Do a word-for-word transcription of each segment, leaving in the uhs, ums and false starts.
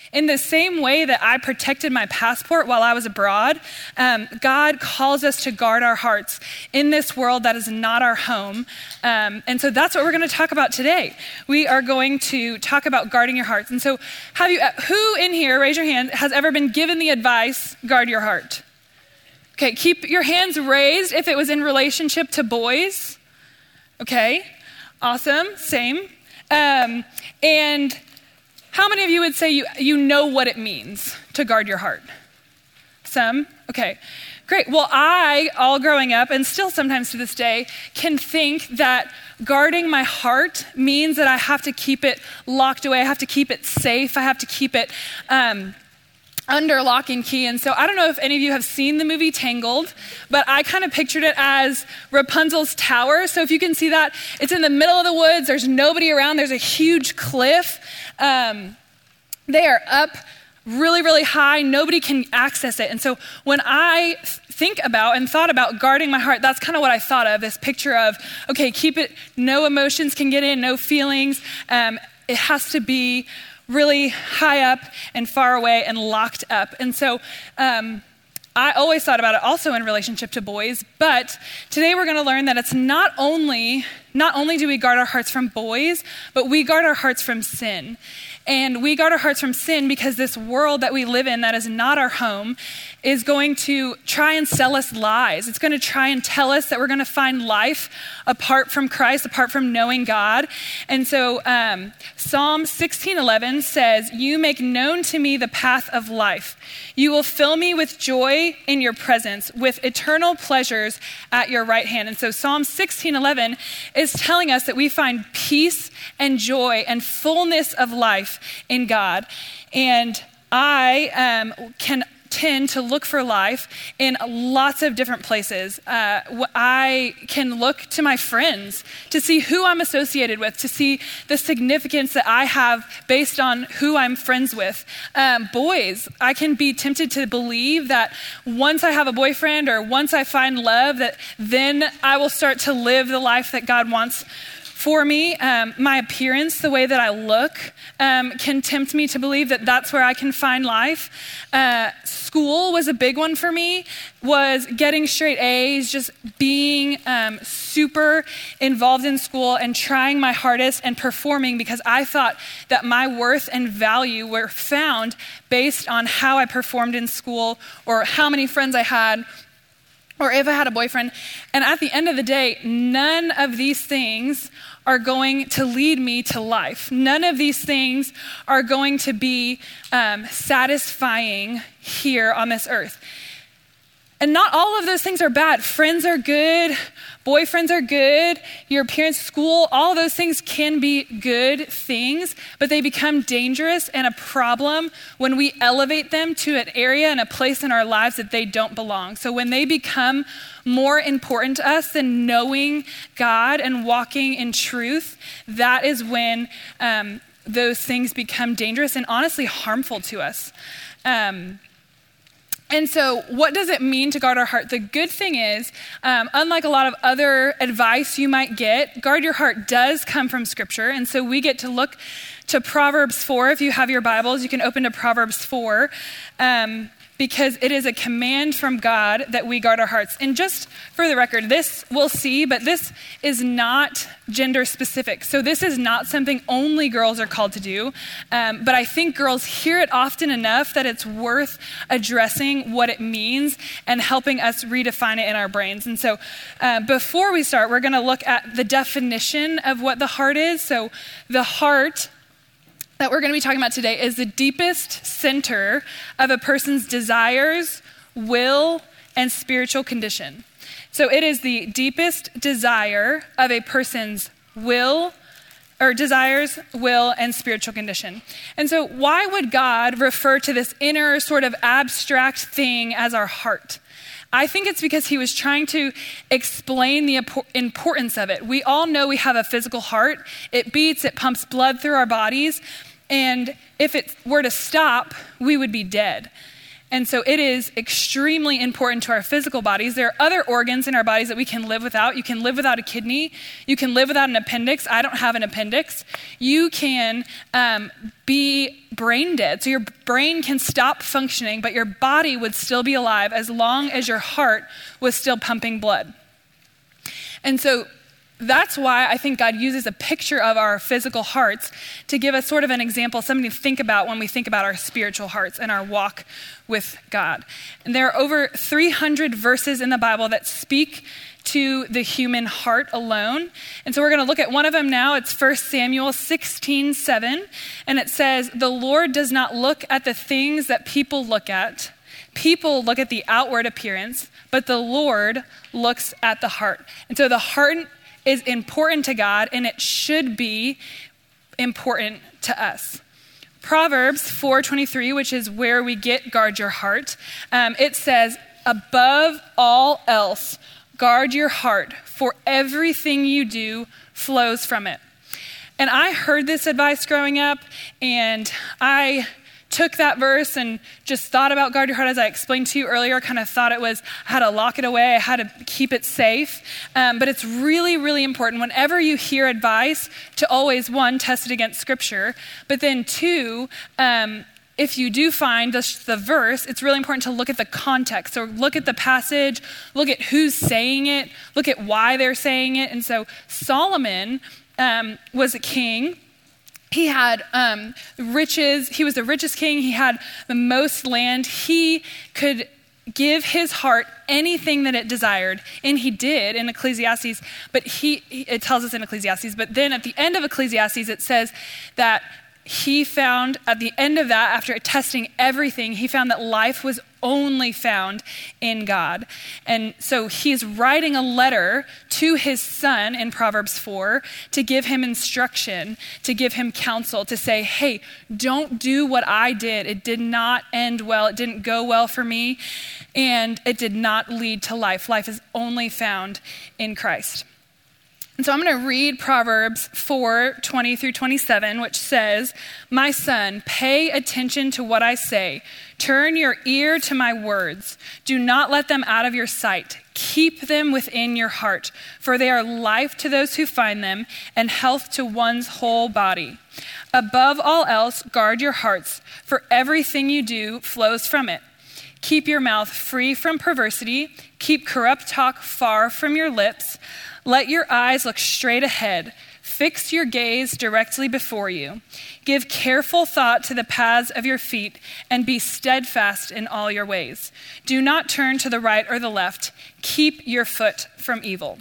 In the same way that I protected my passport while I was abroad, um, God calls us to guard our hearts in this world that is not our home. Um, and so that's what we're going to talk about today. We are going to talk about guarding your hearts. And so have you, who in here, raise your hand, has ever been given the advice, guard your heart? Okay, keep your hands raised if it was in relationship to boys. Okay, awesome, same. Um, and how many of you would say you, you know what it means to guard your heart? Some? Okay, great. Well, I, all growing up, and still sometimes to this day, can think that guarding my heart means that I have to keep it locked away. I have to keep it safe. I have to keep it um, under lock and key. And so I don't know if any of you have seen the movie Tangled, but I kind of pictured it as Rapunzel's tower. So if you can see that, it's in the middle of the woods. There's nobody around. There's a huge cliff. Um, they are up really, really high. Nobody can access it. And so when I think about and thought about guarding my heart, that's kind of what I thought of, this picture of, okay, keep it, no emotions can get in, no feelings. Um, it has to be really high up and far away and locked up. And so um, I always thought about it also in relationship to boys, but today we're going to learn that it's not only, not only do we guard our hearts from boys, but we guard our hearts from sin. And we guard our hearts from sin because this world that we live in that is not our home is going to try and sell us lies. It's going to try and tell us that we're going to find life apart from Christ, apart from knowing God. And so um, Psalm sixteen eleven says, "You make known to me the path of life. You will fill me with joy in your presence, with eternal pleasures at your right hand." And so Psalm sixteen eleven is telling us that we find peace and joy and fullness of life in God. And I um, can tend to look for life in lots of different places. Uh, I can look to my friends to see who I'm associated with, to see the significance that I have based on who I'm friends with. Um, boys, I can be tempted to believe that once I have a boyfriend or once I find love, that then I will start to live the life that God wants for me. Um, my appearance, the way that I look, um, can tempt me to believe that that's where I can find life. Uh, school was a big one for me, was getting straight A's, just being um, super involved in school and trying my hardest and performing because I thought that my worth and value were found based on how I performed in school or how many friends I had, or if I had a boyfriend. And at the end of the day, none of these things are going to lead me to life. None of these things are going to be um, satisfying here on this earth. And not all of those things are bad. Friends are good. Boyfriends are good. Your appearance, school, all those things can be good things, but they become dangerous and a problem when we elevate them to an area and a place in our lives that they don't belong. So when they become more important to us than knowing God and walking in truth, that is when um, those things become dangerous and honestly harmful to us. Um, And so what does it mean to guard our heart? The good thing is, um, unlike a lot of other advice you might get, guard your heart does come from Scripture. And so we get to look to Proverbs four. If you have your Bibles, you can open to Proverbs four. Um, because it is a command from God that we guard our hearts. And just for the record, this we'll see, but this is not gender specific. So this is not something only girls are called to do. Um, but I think girls hear it often enough that it's worth addressing what it means and helping us redefine it in our brains. And so uh, before we start, we're going to look at the definition of what the heart is. So the heart that we're going to be talking about today is the deepest center of a person's desires, will, and spiritual condition. So it is the deepest desire of a person's will, or desires, will, and spiritual condition. And so why would God refer to this inner sort of abstract thing as our heart? I think it's because he was trying to explain the importance of it. We all know we have a physical heart. It beats, it pumps blood through our bodies. And if it were to stop, we would be dead. And so it is extremely important to our physical bodies. There are other organs in our bodies that we can live without. You can live without a kidney. You can live without an appendix. I don't have an appendix. You can um, be brain dead. So your brain can stop functioning, but your body would still be alive as long as your heart was still pumping blood. And so that's why I think God uses a picture of our physical hearts to give us sort of an example, something to think about when we think about our spiritual hearts and our walk with God. And there are over three hundred verses in the Bible that speak to the human heart alone. And so we're going to look at one of them now. It's First Samuel sixteen seven. And it says, "The Lord does not look at the things that people look at. People look at the outward appearance, but the Lord looks at the heart." And so the heart is important to God, and it should be important to us. Proverbs four twenty-three, which is where we get guard your heart, um, it says, "Above all else, guard your heart, for everything you do flows from it." And I heard this advice growing up, and I took that verse and just thought about guard your heart as I explained to you earlier, kind of thought it was, I had to lock it away, I had to keep it safe. Um, but it's really, really important whenever you hear advice to always, one, test it against scripture, but then two, um, if you do find the, the verse, it's really important to look at the context. So look at the passage, look at who's saying it, look at why they're saying it. And so Solomon um, was a king. He had um, riches. He was the richest king. He had the most land. He could give his heart anything that it desired, and he did in Ecclesiastes. But he, it tells us in Ecclesiastes, but then at the end of Ecclesiastes, it says that he found at the end of that, after testing everything, he found that life was only found in God. And so he's writing a letter to his son in Proverbs four to give him instruction, to give him counsel, to say, hey, don't do what I did. It did not end well. It didn't go well for me. And it did not lead to life. Life is only found in Christ. And so I'm going to read Proverbs four twenty through twenty-seven, which says, "My son, pay attention to what I say. Turn your ear to my words. Do not let them out of your sight. Keep them within your heart, for they are life to those who find them and health to one's whole body. Above all else, guard your hearts, for everything you do flows from it. Keep your mouth free from perversity. Keep corrupt talk far from your lips. Let your eyes look straight ahead. Fix your gaze directly before you. Give careful thought to the paths of your feet and be steadfast in all your ways. Do not turn to the right or the left. Keep your foot from evil."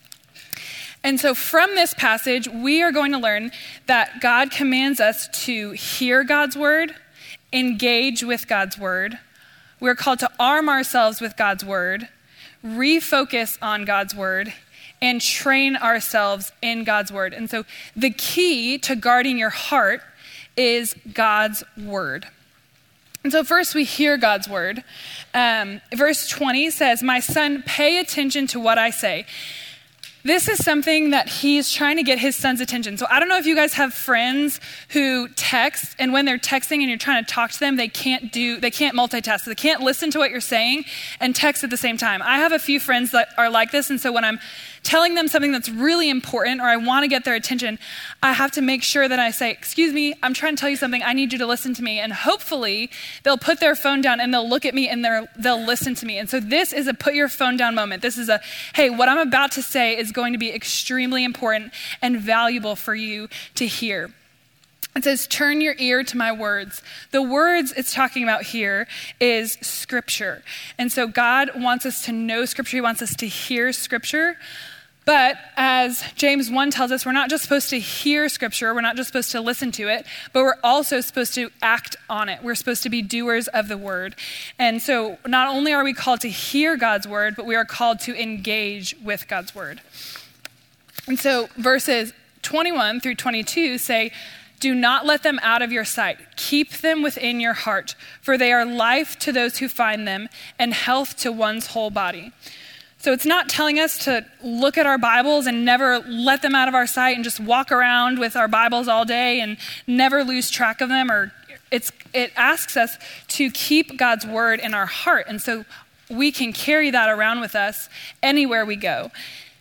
And so from this passage, we are going to learn that God commands us to hear God's word, engage with God's word. We're called to arm ourselves with God's word, refocus on God's word, and train ourselves in God's word. And so the key to guarding your heart is God's word. And so first we hear God's word. Um, verse twenty says, "My son, pay attention to what I say." This is something that he's trying to get his son's attention. So I don't know if you guys have friends who text, and when they're texting and you're trying to talk to them, they can't do, they can't multitask. They can't listen to what you're saying and text at the same time. I have a few friends that are like this, and so when I'm telling them something that's really important or I want to get their attention, I have to make sure that I say, "Excuse me, I'm trying to tell you something. I need you to listen to me." And hopefully they'll put their phone down and they'll look at me and they'll, they'll listen to me. And so this is a put your phone down moment. This is a, hey, what I'm about to say is going to be extremely important and valuable for you to hear. It says, "Turn your ear to my words." The words it's talking about here is scripture. And so God wants us to know scripture. He wants us to hear scripture. But as James one tells us, we're not just supposed to hear scripture, we're not just supposed to listen to it, but we're also supposed to act on it. We're supposed to be doers of the word. And so not only are we called to hear God's word, but we are called to engage with God's word. And so verses twenty-one through twenty-two say, "Do not let them out of your sight. Keep them within your heart, for they are life to those who find them and health to one's whole body." So it's not telling us to look at our Bibles and never let them out of our sight and just walk around with our Bibles all day and never lose track of them or it's it asks us to keep God's word in our heart. And so we can carry that around with us anywhere we go.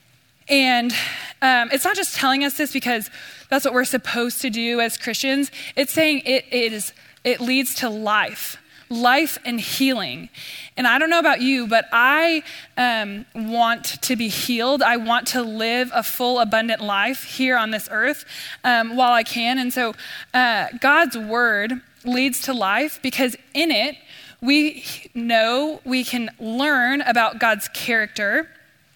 And um, it's not just telling us this because that's what we're supposed to do as Christians. It's saying it, it is it leads to life, life and healing. And I don't know about you, but I um, want to be healed. I want to live a full, abundant life here on this earth um, while I can. And so uh, God's word leads to life because in it, we know we can learn about God's character,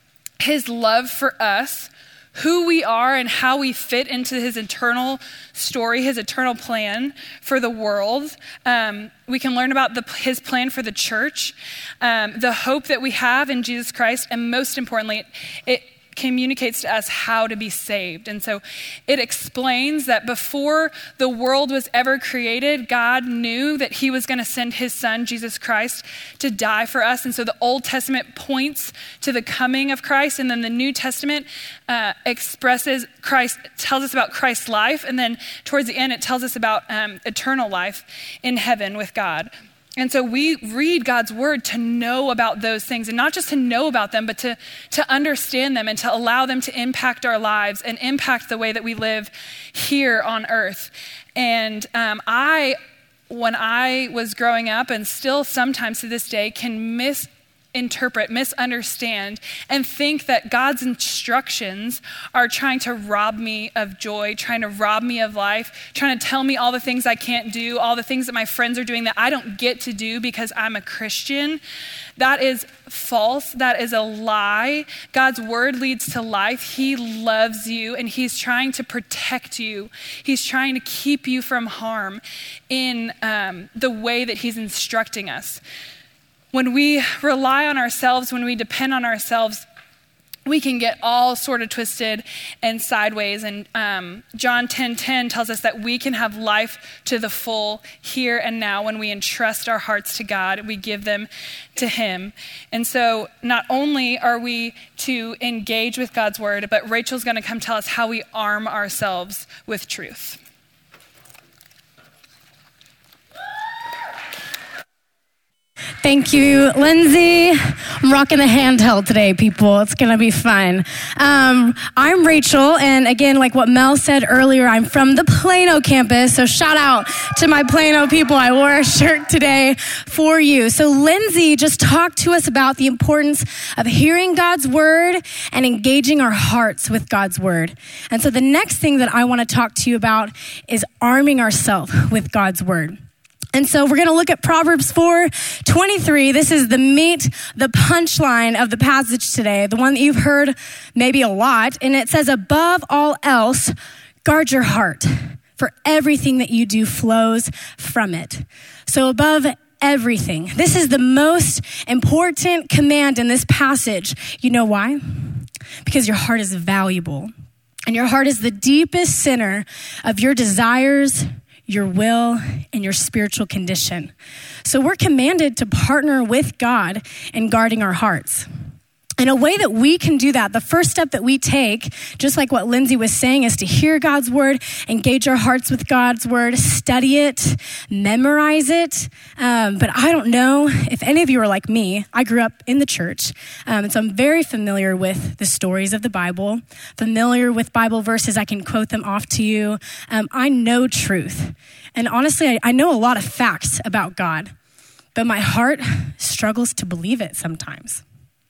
his love for us, who we are and how we fit into his eternal story, his eternal plan for the world. Um, we can learn about the, his plan for the church, um, the hope that we have in Jesus Christ, and most importantly, it, it communicates to us how to be saved. And so it explains that before the world was ever created, God knew that he was going to send his son, Jesus Christ, to die for us. And so the Old Testament points to the coming of Christ, and then the New Testament uh, expresses Christ, tells us about Christ's life, and then towards the end it tells us about um, eternal life in heaven with God. And so we read God's word to know about those things, and not just to know about them, but to, to understand them and to allow them to impact our lives and impact the way that we live here on earth. And um, I, when I was growing up, and still sometimes to this day, can misinterpret, misunderstand, and think that God's instructions are trying to rob me of joy, trying to rob me of life, trying to tell me all the things I can't do, all the things that my friends are doing that I don't get to do because I'm a Christian. That is false. That is a lie. God's word leads to life. He loves you, and he's trying to protect you. He's trying to keep you from harm in um, the way that he's instructing us. When we rely on ourselves, when we depend on ourselves, we can get all sort of twisted and sideways. And um, John ten ten tells us that we can have life to the full here and now when we entrust our hearts to God, we give them to him. And so not only are we to engage with God's word, but Rachel's going to come tell us how we arm ourselves with truth. Thank you, Lindsay. I'm rocking the handheld today, people. It's going to be fun. Um, I'm Rachel, and again, like what Mel said earlier, I'm from the Plano campus, so shout out to my Plano people. I wore a shirt today for you. So Lindsay just talked to us about the importance of hearing God's word and engaging our hearts with God's word. And so the next thing that I want to talk to you about is arming ourselves with God's word. And so we're going to look at Proverbs four twenty-three. This is the meat, the punchline of the passage today, the one that you've heard maybe a lot. And it says, above all else, guard your heart, for everything that you do flows from it. So above everything, this is the most important command in this passage. You know why? Because your heart is valuable. And your heart is the deepest center of your desires, your will, and your spiritual condition. So we're commanded to partner with God in guarding our hearts. And a way that we can do that, the first step that we take, just like what Lindsay was saying, is to hear God's word, engage our hearts with God's word, study it, memorize it. Um, but I don't know if any of you are like me. I grew up in the church, um, and so I'm very familiar with the stories of the Bible, familiar with Bible verses. I can quote them off to you. Um, I know truth. And honestly, I, I know a lot of facts about God, but my heart struggles to believe it sometimes.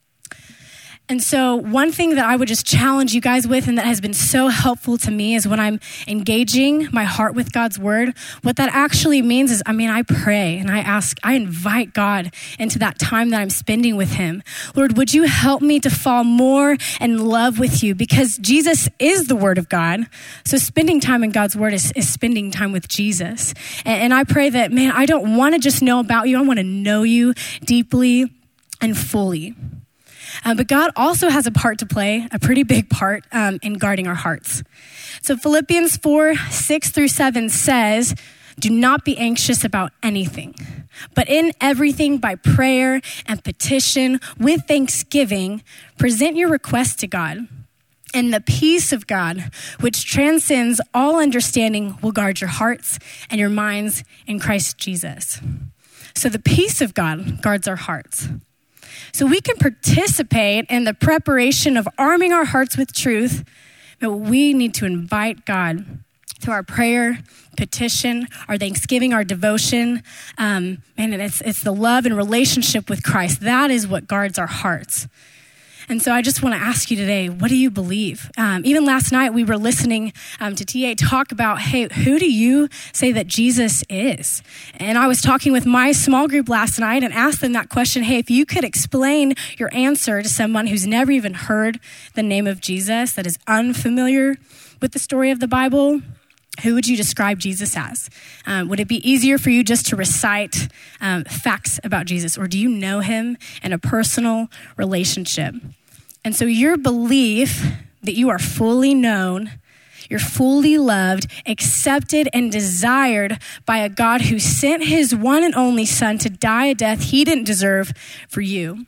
And so one thing that I would just challenge you guys with, and that has been so helpful to me, is when I'm engaging my heart with God's word, what that actually means is, I mean, I pray and I ask, I invite God into that time that I'm spending with him. Lord, would you help me to fall more in love with you? Because Jesus is the word of God. So spending time in God's word is, is spending time with Jesus. And, and I pray that, man, I don't want to just know about you. I want to know you deeply and fully. Um, but God also has a part to play, a pretty big part um, in guarding our hearts. So Philippians four, six through seven says, do not be anxious about anything, but in everything by prayer and petition with thanksgiving, present your requests to God. And the peace of God, which transcends all understanding, will guard your hearts and your minds in Christ Jesus. So the peace of God guards our hearts. So we can participate in the preparation of arming our hearts with truth, but we need to invite God through our prayer, petition, our thanksgiving, our devotion. Um, and it's, it's the love and relationship with Christ. That is what guards our hearts. And so I just want to ask you today, what do you believe? Um, even last night, we were listening um, to T A talk about, hey, who do you say that Jesus is? And I was talking with my small group last night and asked them that question, hey, if you could explain your answer to someone who's never even heard the name of Jesus, that is unfamiliar with the story of the Bible, who would you describe Jesus as? Um, would it be easier for you just to recite um, facts about Jesus, or do you know him in a personal relationship? And so your belief that you are fully known, you're fully loved, accepted, and desired by a God who sent his one and only son to die a death he didn't deserve for you.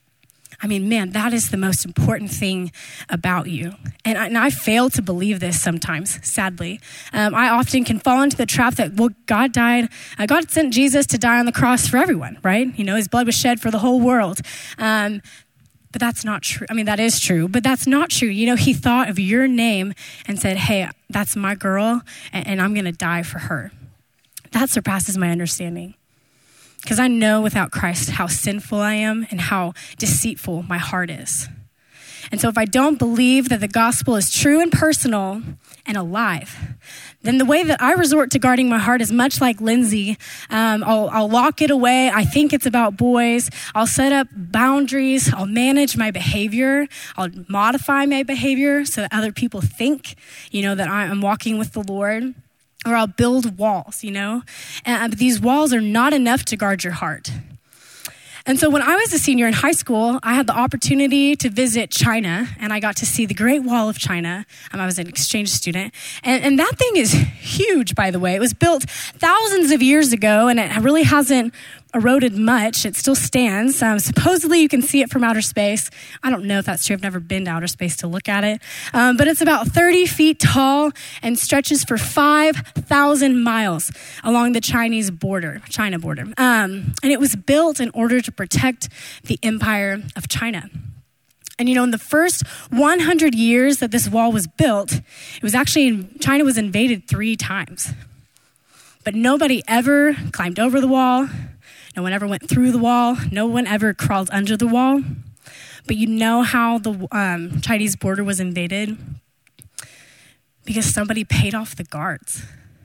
I mean, man, that is the most important thing about you. And I, and I fail to believe this sometimes, sadly. Um, I often can fall into the trap that, well, God died, uh, God sent Jesus to die on the cross for everyone, right? You know, his blood was shed for the whole world. Um, but that's not true. I mean, that is true, but that's not true. You know, he thought of your name and said, hey, that's my girl, and, and I'm going to die for her. That surpasses my understanding. Because I know without Christ how sinful I am and how deceitful my heart is. And so if I don't believe that the gospel is true and personal and alive, then the way that I resort to guarding my heart is much like Lindsay. Um, I'll, I'll lock it away. I think it's about boys. I'll set up boundaries. I'll manage my behavior. I'll modify my behavior so that other people think, you know, that I'm walking with the Lord. Or I'll build walls, you know? And, but these walls are not enough to guard your heart. And so when I was a senior in high school, I had the opportunity to visit China, and I got to see the Great Wall of China. Um, I was an exchange student. And, and that thing is huge, by the way. It was built thousands of years ago, and it really hasn't eroded much. It still stands. Um, supposedly, you can see it from outer space. I don't know if that's true. I've never been to outer space to look at it. Um, but it's about thirty feet tall and stretches for five thousand miles along the Chinese border, China border. Um, and it was built in order to protect the empire of China. And, you know, in the first one hundred years that this wall was built, it was actually, China was invaded three times. But nobody ever climbed over the wall. No one ever went through the wall. No one ever crawled under the wall. But you know how the um, Chinese border was invaded? Because somebody paid off the guards.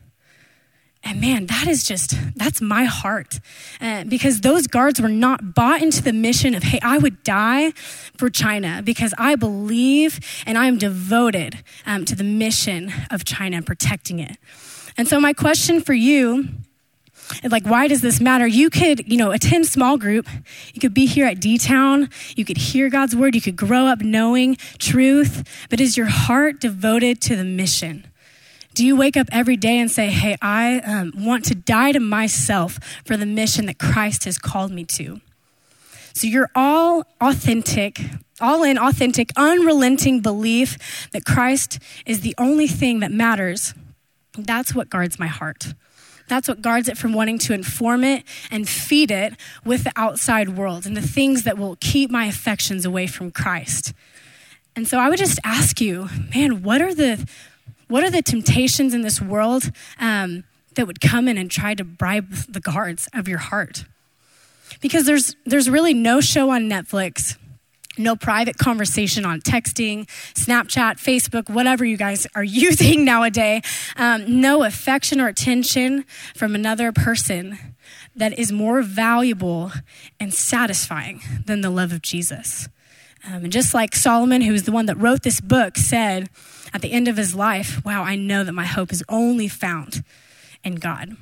And man, that is just, that's my heart. Uh, because those guards were not bought into the mission of, hey, I would die for China because I believe and I am devoted um, to the mission of China and protecting it. And so my question for you, like, why does this matter? You could, you know, attend small group. You could be here at D-Town. You could hear God's word. You could grow up knowing truth. But is your heart devoted to the mission? Do you wake up every day and say, hey, I um, want to die to myself for the mission that Christ has called me to? So you're all authentic, all in authentic, unrelenting belief that Christ is the only thing that matters. That's what guards my heart. That's what guards it from wanting to inform it and feed it with the outside world and the things that will keep my affections away from Christ. And so I would just ask you, man, what are the what are the temptations in this world um, that would come in and try to bribe the guards of your heart? Because there's there's really no show on Netflix, no private conversation on texting, Snapchat, Facebook, whatever you guys are using nowadays. Um, no affection or attention from another person that is more valuable and satisfying than the love of Jesus. Um, and just like Solomon, who's the one that wrote this book, said at the end of his life, wow, I know that my hope is only found in God.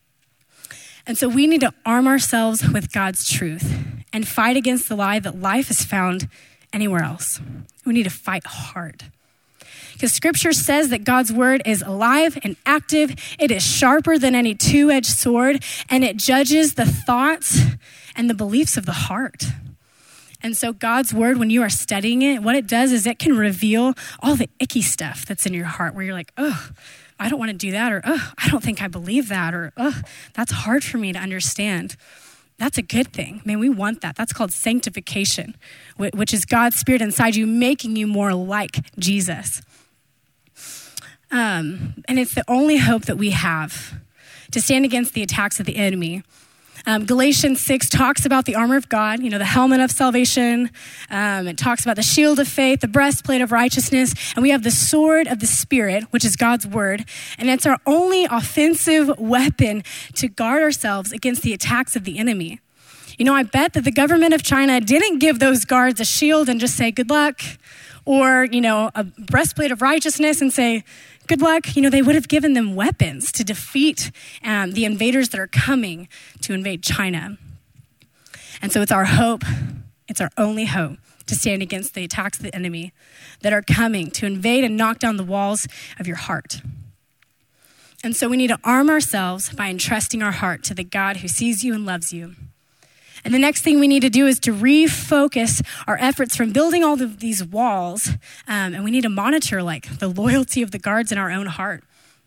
And so we need to arm ourselves with God's truth and fight against the lie that life is found anywhere else. We need to fight hard. Because scripture says that God's word is alive and active. It is sharper than any two-edged sword, and it judges the thoughts and the beliefs of the heart. And so God's word, when you are studying it, what it does is it can reveal all the icky stuff that's in your heart where you're like, oh, I don't want to do that, or oh, I don't think I believe that, or oh, that's hard for me to understand. That's a good thing. Man, we want that. That's called sanctification, which is God's Spirit inside you making you more like Jesus. Um, and it's the only hope that we have to stand against the attacks of the enemy. Um, Galatians six talks about the armor of God, you know, the helmet of salvation. Um, it talks about the shield of faith, the breastplate of righteousness, and we have the sword of the Spirit, which is God's word. And it's our only offensive weapon to guard ourselves against the attacks of the enemy. You know, I bet that the government of China didn't give those guards a shield and just say, good luck, or, you know, a breastplate of righteousness and say, good luck. You know, they would have given them weapons to defeat um, the invaders that are coming to invade China. And so it's our hope, it's our only hope to stand against the attacks of the enemy that are coming to invade and knock down the walls of your heart. And so we need to arm ourselves by entrusting our heart to the God who sees you and loves you. And the next thing we need to do is to refocus our efforts from building all of these walls. Um, and we need to monitor like the loyalty of the guards in our own heart.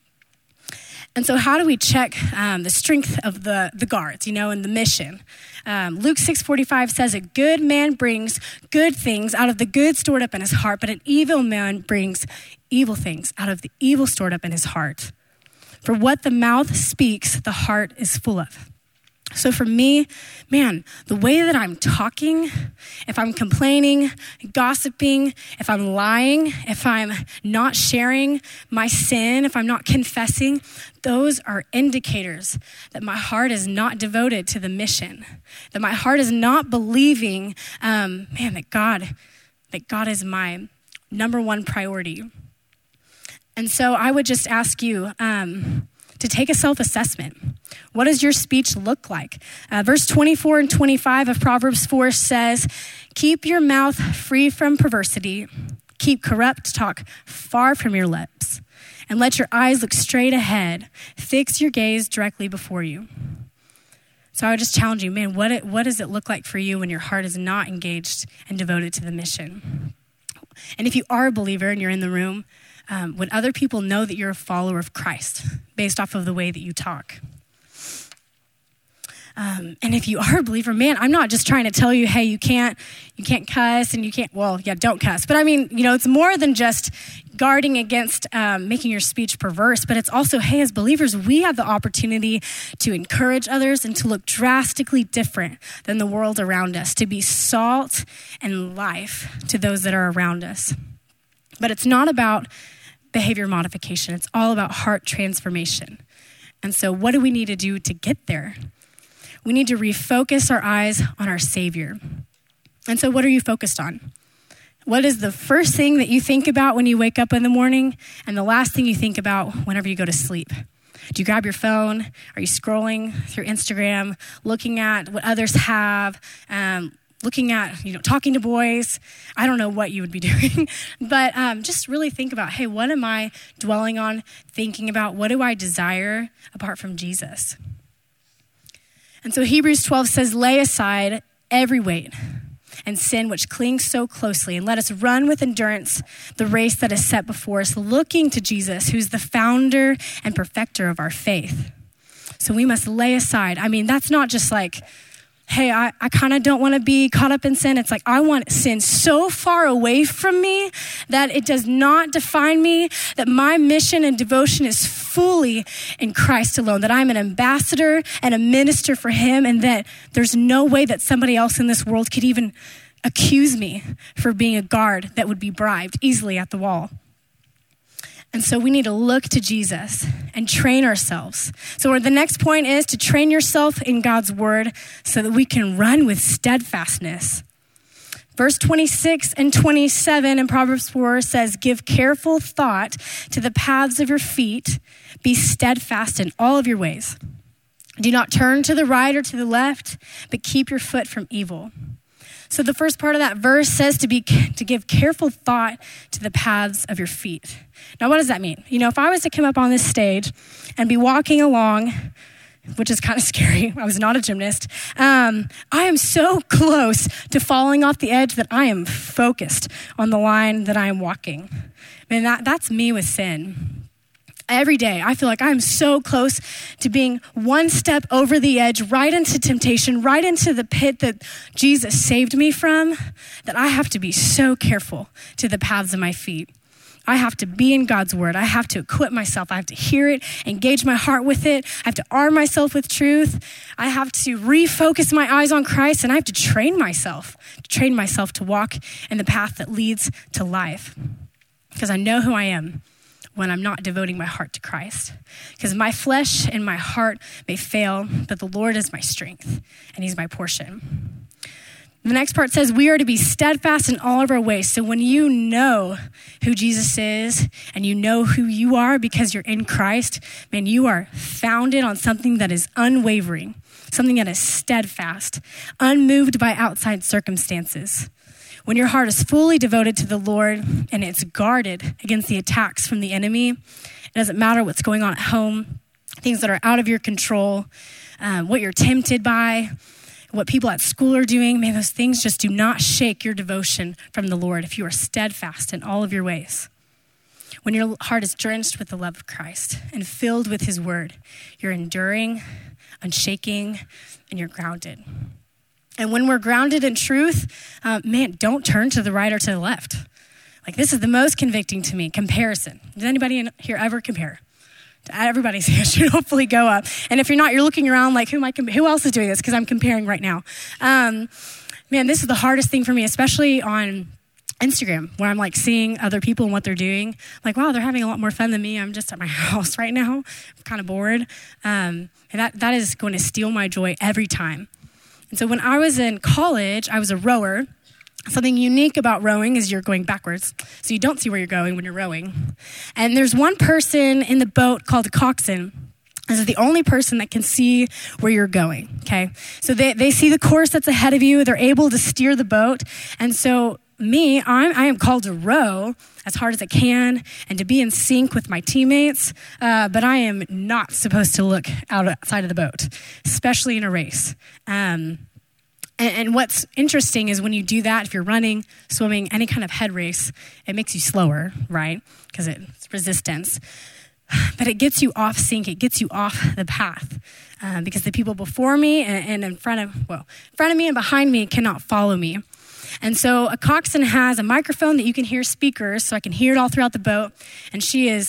And so how do we check um, the strength of the, the guards, you know, and the mission? Um, Luke six forty-five says, a good man brings good things out of the good stored up in his heart, but an evil man brings evil things out of the evil stored up in his heart. For what the mouth speaks, the heart is full of. So for me, man, the way that I'm talking, if I'm complaining, gossiping, if I'm lying, if I'm not sharing my sin, if I'm not confessing, those are indicators that my heart is not devoted to the mission, that my heart is not believing, um, man, that God, that God is my number one priority. And so I would just ask you, um, to take a self-assessment. What does your speech look like? Uh, verse twenty-four and twenty-five of Proverbs four says, keep your mouth free from perversity, keep corrupt talk far from your lips, and let your eyes look straight ahead. Fix your gaze directly before you. So I would just challenge you, man, what, it, what does it look like for you when your heart is not engaged and devoted to the mission? And if you are a believer and you're in the room, Um, would other people know that you're a follower of Christ based off of the way that you talk? Um, and if you are a believer, man, I'm not just trying to tell you, hey, you can't, you can't cuss and you can't, well, yeah, don't cuss. But I mean, you know, it's more than just guarding against um, making your speech perverse, but it's also, hey, as believers, we have the opportunity to encourage others and to look drastically different than the world around us, to be salt and life to those that are around us. But it's not about behavior modification. It's all about heart transformation. And so what do we need to do to get there? We need to refocus our eyes on our Savior. And so what are you focused on? What is the first thing that you think about when you wake up in the morning and the last thing you think about whenever you go to sleep? Do you grab your phone? Are you scrolling through Instagram, looking at what others have, um, looking at, you know, talking to boys? I don't know what you would be doing, but um, just really think about, hey, what am I dwelling on, thinking about? What do I desire apart from Jesus? And so Hebrews twelve says, lay aside every weight and sin which clings so closely, and let us run with endurance the race that is set before us, looking to Jesus, who's the founder and perfecter of our faith. So we must lay aside. I mean, that's not just like, hey, I, I kind of don't want to be caught up in sin. It's like, I want sin so far away from me that it does not define me, that my mission and devotion is fully in Christ alone, that I'm an ambassador and a minister for him, and that there's no way that somebody else in this world could even accuse me for being a guard that would be bribed easily at the wall. And so we need to look to Jesus and train ourselves. So the next point is to train yourself in God's word so that we can run with steadfastness. Verse twenty-six and twenty-seven in Proverbs four says, give careful thought to the paths of your feet. Be steadfast in all of your ways. Do not turn to the right or to the left, but keep your foot from evil. So the first part of that verse says to be to give careful thought to the paths of your feet. Now, what does that mean? You know, if I was to come up on this stage and be walking along which is kind of scary. I was not a gymnast. Um, I am so close to falling off the edge that I am focused on the line that I am walking. Man, that, that's me with sin. Every day, I feel like I'm so close to being one step over the edge, right into temptation, right into the pit that Jesus saved me from, that I have to be so careful to the paths of my feet. I have to be in God's word. I have to equip myself. I have to hear it, engage my heart with it. I have to arm myself with truth. I have to refocus my eyes on Christ, and I have to train myself, to train myself to walk in the path that leads to life. Because I know who I am when I'm not devoting my heart to Christ. Because my flesh and my heart may fail, but the Lord is my strength, and he's my portion. The next part says, we are to be steadfast in all of our ways. So when you know who Jesus is, and you know who you are because you're in Christ, man, you are founded on something that is unwavering, something that is steadfast, unmoved by outside circumstances. When your heart is fully devoted to the Lord and it's guarded against the attacks from the enemy, it doesn't matter what's going on at home, things that are out of your control, um, what you're tempted by, what people at school are doing, man, those things just do not shake your devotion from the Lord if you are steadfast in all of your ways. When your heart is drenched with the love of Christ and filled with his word, you're enduring, unshaking, and you're grounded. And when we're grounded in truth, uh, man, don't turn to the right or to the left. Like, this is the most convicting to me, comparison. Does anybody in here ever compare? Everybody's hand should hopefully go up. And if you're not, you're looking around like, who am I? Com- who else is doing this? Because I'm comparing right now. Um, man, this is the hardest thing for me, especially on Instagram, where I'm like seeing other people and what they're doing. Like, wow, they're having a lot more fun than me. I'm just at my house right now. I'm kind of bored. Um, and that that is going to steal my joy every time. And so when I was in college, I was a rower. Something unique about rowing is you're going backwards, so you don't see where you're going when you're rowing. And there's one person in the boat called a coxswain. This is the only person that can see where you're going, okay? So they, they see the course that's ahead of you. They're able to steer the boat. And so me, I'm, I am called to row as hard as I can and to be in sync with my teammates, uh, but I am not supposed to look outside of the boat, especially in a race. Um, and, and what's interesting is when you do that, if you're running, swimming, any kind of head race, it makes you slower, right? Because it's resistance. But it gets you off sync. It gets you off the path uh, because the people before me and, and in front of, well, in front of me and behind me cannot follow me. And so a coxswain has a microphone that you can hear speakers, so I can hear it all throughout the boat. And she is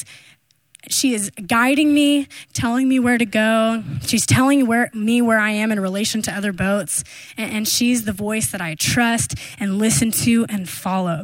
she is guiding me, telling me where to go. She's telling where, me where I am in relation to other boats. And, and she's the voice that I trust and listen to and follow.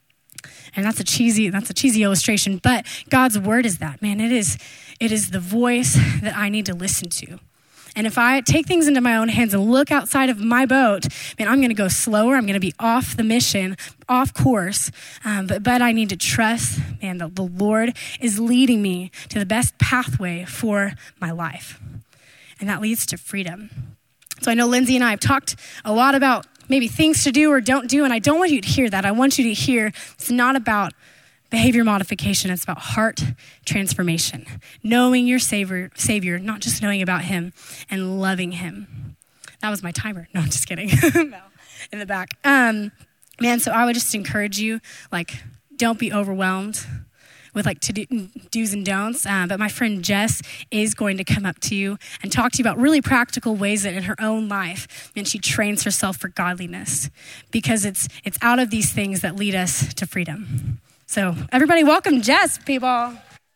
And that's a cheesy that's a cheesy illustration, but God's word is that, man. It is it is the voice that I need to listen to. And if I take things into my own hands and look outside of my boat, man, I'm going to go slower. I'm going to be off the mission, off course. Um, but, but I need to trust, man, that the Lord is leading me to the best pathway for my life. And that leads to freedom. So I know Lindsay and I have talked a lot about maybe things to do or don't do, and I don't want you to hear that. I want you to hear it's not about behavior modification. It's about heart transformation. Knowing your savior, savior, not just knowing about him, and loving him. That was my timer. No, I'm just kidding. No, in the back. Um, man, so I would just encourage you, like, don't be overwhelmed with like to do, do's and don'ts. Uh, but my friend Jess is going to come up to you and talk to you about really practical ways that in her own life, and she trains herself for godliness, because it's it's out of these things that lead us to freedom. So everybody welcome Jess, people.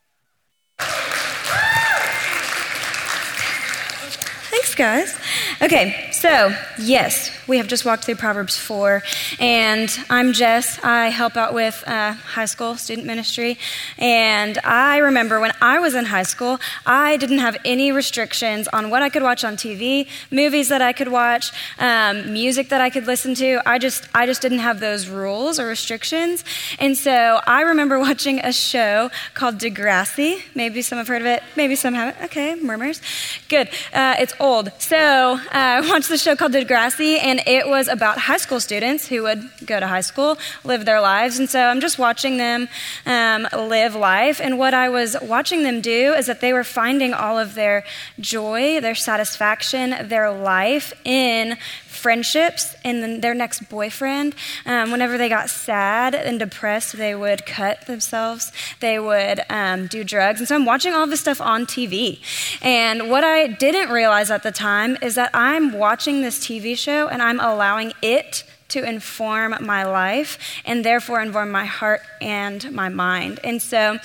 Thanks, guys. Okay, so yes, we have just walked through Proverbs four, and I'm Jess. I help out with uh, high school student ministry, and I remember when I was in high school, I didn't have any restrictions on what I could watch on T V, movies that I could watch, um, music that I could listen to. I just, I just didn't have those rules or restrictions, and so I remember watching a show called Degrassi. Maybe some have heard of it, maybe some haven't. Okay, murmurs. Good. Uh, it's old. old. So uh, I watched the show called Degrassi, and it was about high school students who would go to high school, live their lives. And so I'm just watching them um, live life. And what I was watching them do is that they were finding all of their joy, their satisfaction, their life in friendships and then their next boyfriend. Um, whenever they got sad and depressed, they would cut themselves. They would um, do drugs. And so I'm watching all this stuff on T V. And what I didn't realize at the time is that I'm watching this T V show and I'm allowing it to inform my life and therefore inform my heart and my mind. And so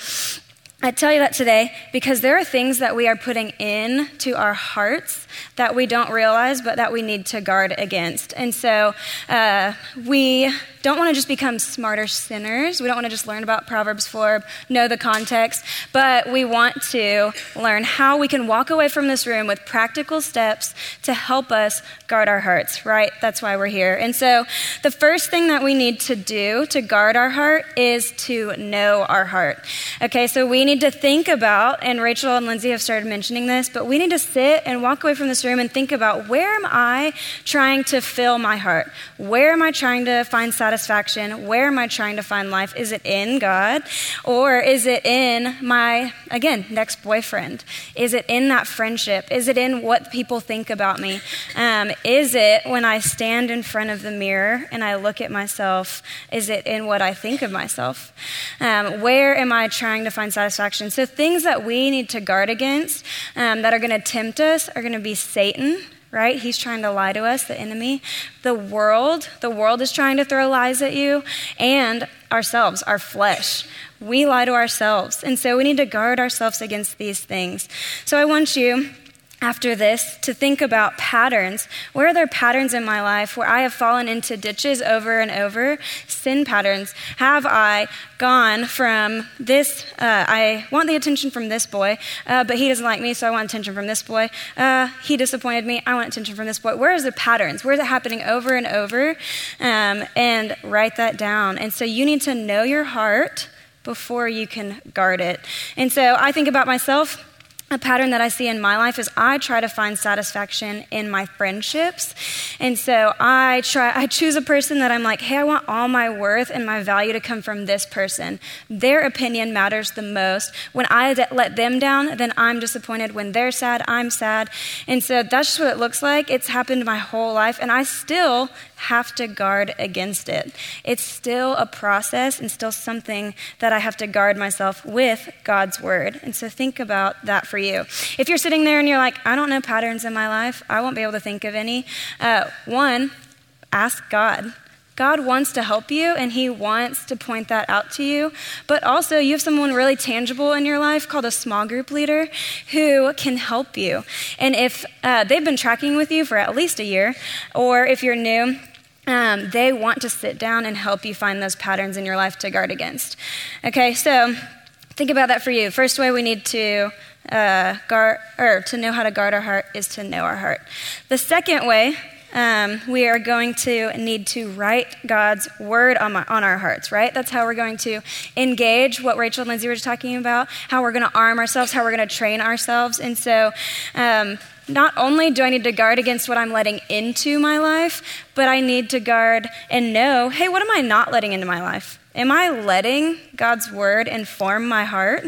I tell you that today because there are things that we are putting in to our hearts that we don't realize, but that we need to guard against. And so uh, we don't want to just become smarter sinners. We don't want to just learn about Proverbs four, know the context, but we want to learn how we can walk away from this room with practical steps to help us guard our hearts, right? That's why we're here. And so the first thing that we need to do to guard our heart is to know our heart. Okay, so we need to think about, and Rachel and Lindsay have started mentioning this, but we need to sit and walk away from this room and think about, where am I trying to fill my heart? Where am I trying to find satisfaction? Where am I trying to find life? Is it in God? Or is it in my, again, next boyfriend? Is it in that friendship? Is it in what people think about me? Um, is it when I stand in front of the mirror and I look at myself? Is it in what I think of myself? Um, where am I trying to find satisfaction? So things that we need to guard against um, that are going to tempt us are going to be Satan, right? He's trying to lie to us, the enemy. The world, the world is trying to throw lies at you, and ourselves, our flesh. We lie to ourselves, and so we need to guard ourselves against these things. So I want you, after this, to think about patterns. Where are there patterns in my life where I have fallen into ditches over and over? Sin patterns. Have I gone from this, uh, I want the attention from this boy, uh, but he doesn't like me, so I want attention from this boy. Uh, he disappointed me, I want attention from this boy. Where is the patterns? Where is it happening over and over? Um, and write that down. And so you need to know your heart before you can guard it. And so I think about myself. A pattern that I see in my life is I try to find satisfaction in my friendships. And so I try, I choose a person that I'm like, hey, I want all my worth and my value to come from this person. Their opinion matters the most. When I let them down, then I'm disappointed. When they're sad, I'm sad. And so that's just what it looks like. It's happened my whole life, and I still have to guard against it. It's still a process and still something that I have to guard myself with God's word. And so think about that for you. If you're sitting there and you're like, I don't know patterns in my life, I won't be able to think of any. Uh, one, ask God. God wants to help you, and he wants to point that out to you. But also, you have someone really tangible in your life called a small group leader who can help you. And if uh, they've been tracking with you for at least a year, or if you're new, um, they want to sit down and help you find those patterns in your life to guard against. Okay, so think about that for you. First way we need to uh, guard, or to know how to guard our heart is to know our heart. The second way, Um, we are going to need to write God's word on, my, on our hearts, right? That's how we're going to engage what Rachel and Lindsay were just talking about, how we're going to arm ourselves, how we're going to train ourselves. And so um, not only do I need to guard against what I'm letting into my life, but I need to guard and know, hey, what am I not letting into my life? Am I letting God's word inform my heart?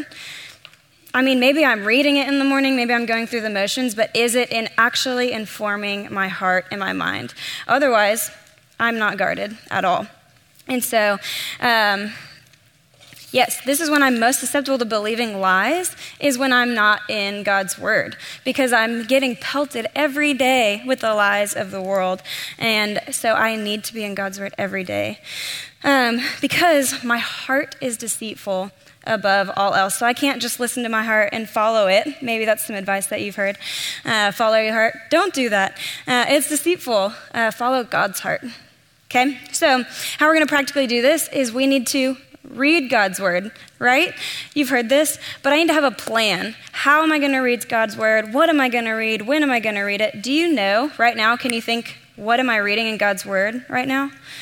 I mean, maybe I'm reading it in the morning, maybe I'm going through the motions, but is it in actually informing my heart and my mind? Otherwise, I'm not guarded at all. And so, um, yes, this is when I'm most susceptible to believing lies, is when I'm not in God's word, because I'm getting pelted every day with the lies of the world. And so I need to be in God's word every day, um, because my heart is deceitful above all else. So I can't just listen to my heart and follow it. Maybe that's some advice that you've heard. Uh, follow your heart. Don't do that. Uh, it's deceitful. Uh, follow God's heart. Okay? So how we're going to practically do this is we need to read God's word, right? You've heard this, but I need to have a plan. How am I going to read God's word? What am I going to read? When am I going to read it? Do you know right now, can you think, what am I reading in God's word right now?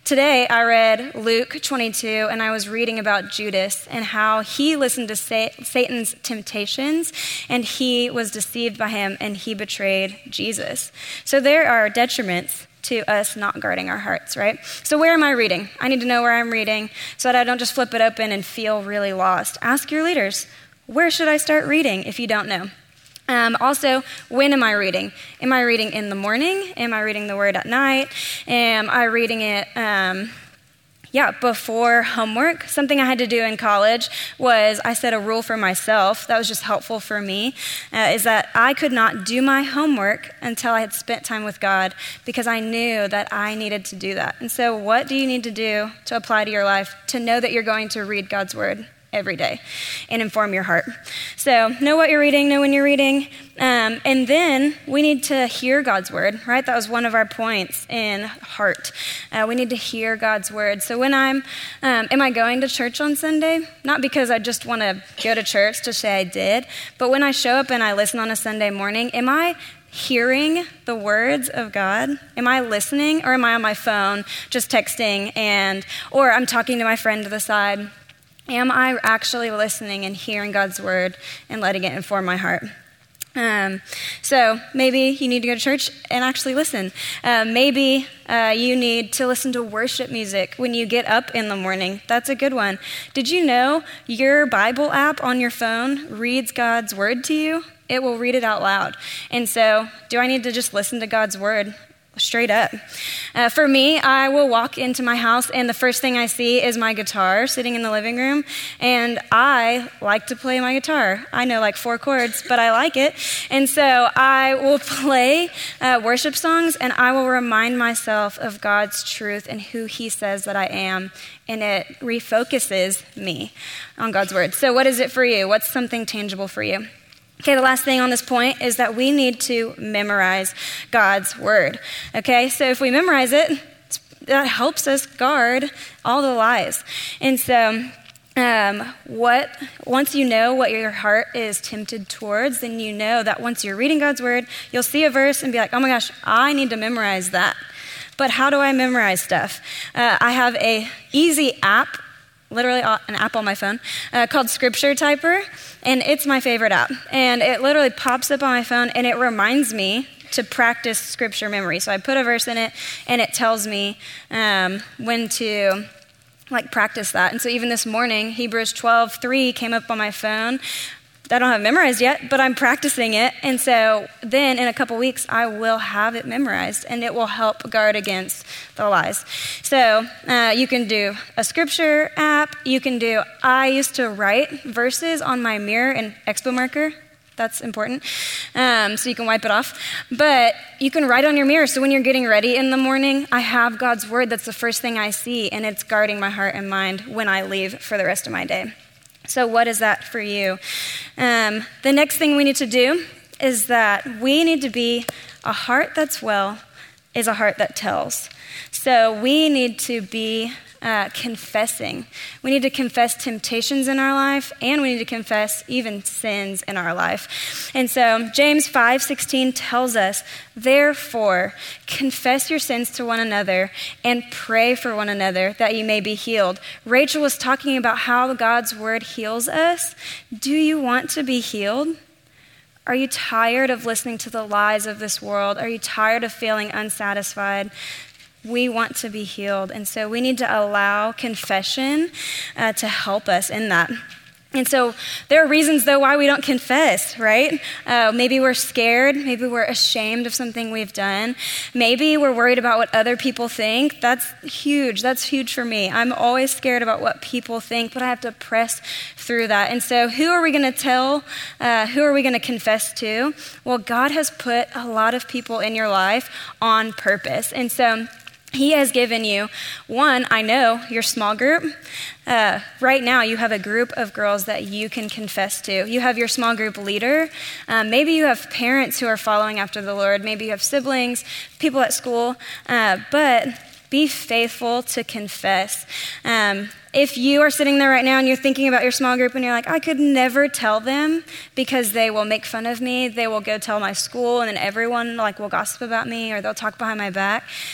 Today, I read Luke twenty-two, and I was reading about Judas and how he listened to Satan's temptations, and he was deceived by him, and he betrayed Jesus. So there are detriments to us not guarding our hearts, right? So where am I reading? I need to know where I'm reading so that I don't just flip it open and feel really lost. Ask your leaders, where should I start reading if you don't know? Um, also, when am I reading? Am I reading in the morning? Am I reading the Word at night? Am I reading it, um, yeah, before homework? Something I had to do in college was I set a rule for myself that was just helpful for me, uh, is that I could not do my homework until I had spent time with God because I knew that I needed to do that. And so what do you need to do to apply to your life to know that you're going to read God's Word every day and inform your heart? So know what you're reading, know when you're reading, um, and then we need to hear God's word, right? That was one of our points in heart. Uh, we need to hear God's word. So when I'm, um, am I going to church on Sunday? Not because I just want to go to church to say I did, but when I show up and I listen on a Sunday morning, am I hearing the words of God? Am I listening, or am I on my phone just texting, and or I'm talking to my friend to the side? Am I actually listening and hearing God's word and letting it inform my heart? Um, so maybe you need to go to church and actually listen. Uh, maybe uh, you need to listen to worship music when you get up in the morning. That's a good one. Did you know your Bible app on your phone reads God's word to you? It will read it out loud. And so do I need to just listen to God's word? Straight up. Uh, for me, I will walk into my house and the first thing I see is my guitar sitting in the living room, and I like to play my guitar. I know like four chords, but I like it. And so I will play uh, worship songs, and I will remind myself of God's truth and who he says that I am, and it refocuses me on God's word. So what is it for you? What's something tangible for you? Okay, the last thing on this point is that we need to memorize God's word. Okay, so if we memorize it, that helps us guard all the lies. And so um, what once you know what your heart is tempted towards, then you know that once you're reading God's word, you'll see a verse and be like, oh my gosh, I need to memorize that. But how do I memorize stuff? Uh, I have a easy app, literally an app on my phone, uh, called Scripture Typer, and it's my favorite app. And it literally pops up on my phone, and it reminds me to practice scripture memory. So I put a verse in it, and it tells me um, when to like practice that. And so even this morning, Hebrews twelve three came up on my phone. I don't have it memorized yet, but I'm practicing it. And so then in a couple weeks, I will have it memorized, and it will help guard against the lies. So uh, you can do a scripture app. You can do, I used to write verses on my mirror in Expo marker. That's important. Um, so you can wipe it off. But you can write on your mirror. So when you're getting ready in the morning, I have God's word. That's the first thing I see, and it's guarding my heart and mind when I leave for the rest of my day. So what is that for you? Um, the next thing we need to do is that we need to be a heart that's well is a heart that tells. So we need to be uh, confessing. We need to confess temptations in our life, and we need to confess even sins in our life. And so James five sixteen tells us, therefore, confess your sins to one another and pray for one another that you may be healed. Rachel was talking about how God's word heals us. Do you want to be healed? Are you tired of listening to the lies of this world? Are you tired of feeling unsatisfied? We want to be healed, and so we need to allow confession uh, to help us in that. And so there are reasons, though, why we don't confess, right? Uh, maybe we're scared. Maybe we're ashamed of something we've done. Maybe we're worried about what other people think. That's huge. That's huge for me. I'm always scared about what people think, but I have to press through that. And so who are we going to tell? Uh, who are we going to confess to? Well, God has put a lot of people in your life on purpose. And so he has given you, one, I know, your small group. Uh, right now, you have a group of girls that you can confess to. You have your small group leader. Um, maybe you have parents who are following after the Lord. Maybe you have siblings, people at school. Uh, but be faithful to confess. Um, if you are sitting there right now and you're thinking about your small group and you're like, I could never tell them because they will make fun of me. They will go tell my school, and then everyone like will gossip about me, or they'll talk behind my back.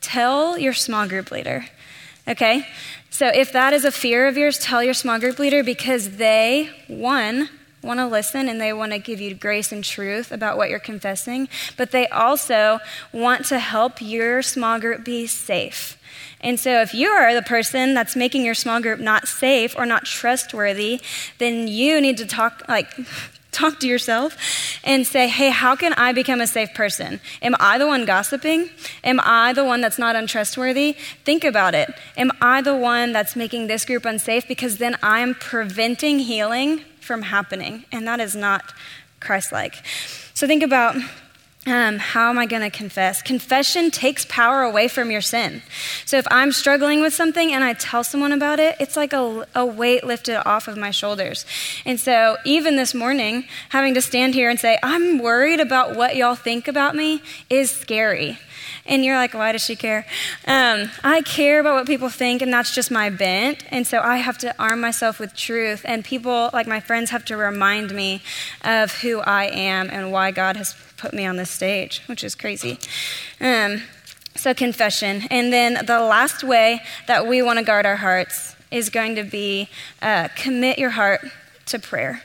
tell your small group leader, okay? So if that is a fear of yours, tell your small group leader, because they, one, want to listen and they want to give you grace and truth about what you're confessing, but they also want to help your small group be safe. And so if you are the person that's making your small group not safe or not trustworthy, then you need to talk, like, talk to yourself and say, hey, how can I become a safe person? Am I the one gossiping? Am I the one that's not untrustworthy? Think about it. Am I the one that's making this group unsafe? Because then I'm preventing healing from happening, and that is not Christ-like. So think about, um, how am I going to confess? Confession takes power away from your sin. So if I'm struggling with something and I tell someone about it, it's like a, a weight lifted off of my shoulders. And so even this morning, having to stand here and say, I'm worried about what y'all think about me is scary. And you're like, why does she care? Um, I care about what people think, and that's just my bent. And so I have to arm myself with truth. And people, like my friends, have to remind me of who I am and why God has put me on this stage, which is crazy. Um, so confession. And then the last way that we want to guard our hearts is going to be uh, commit your heart to prayer.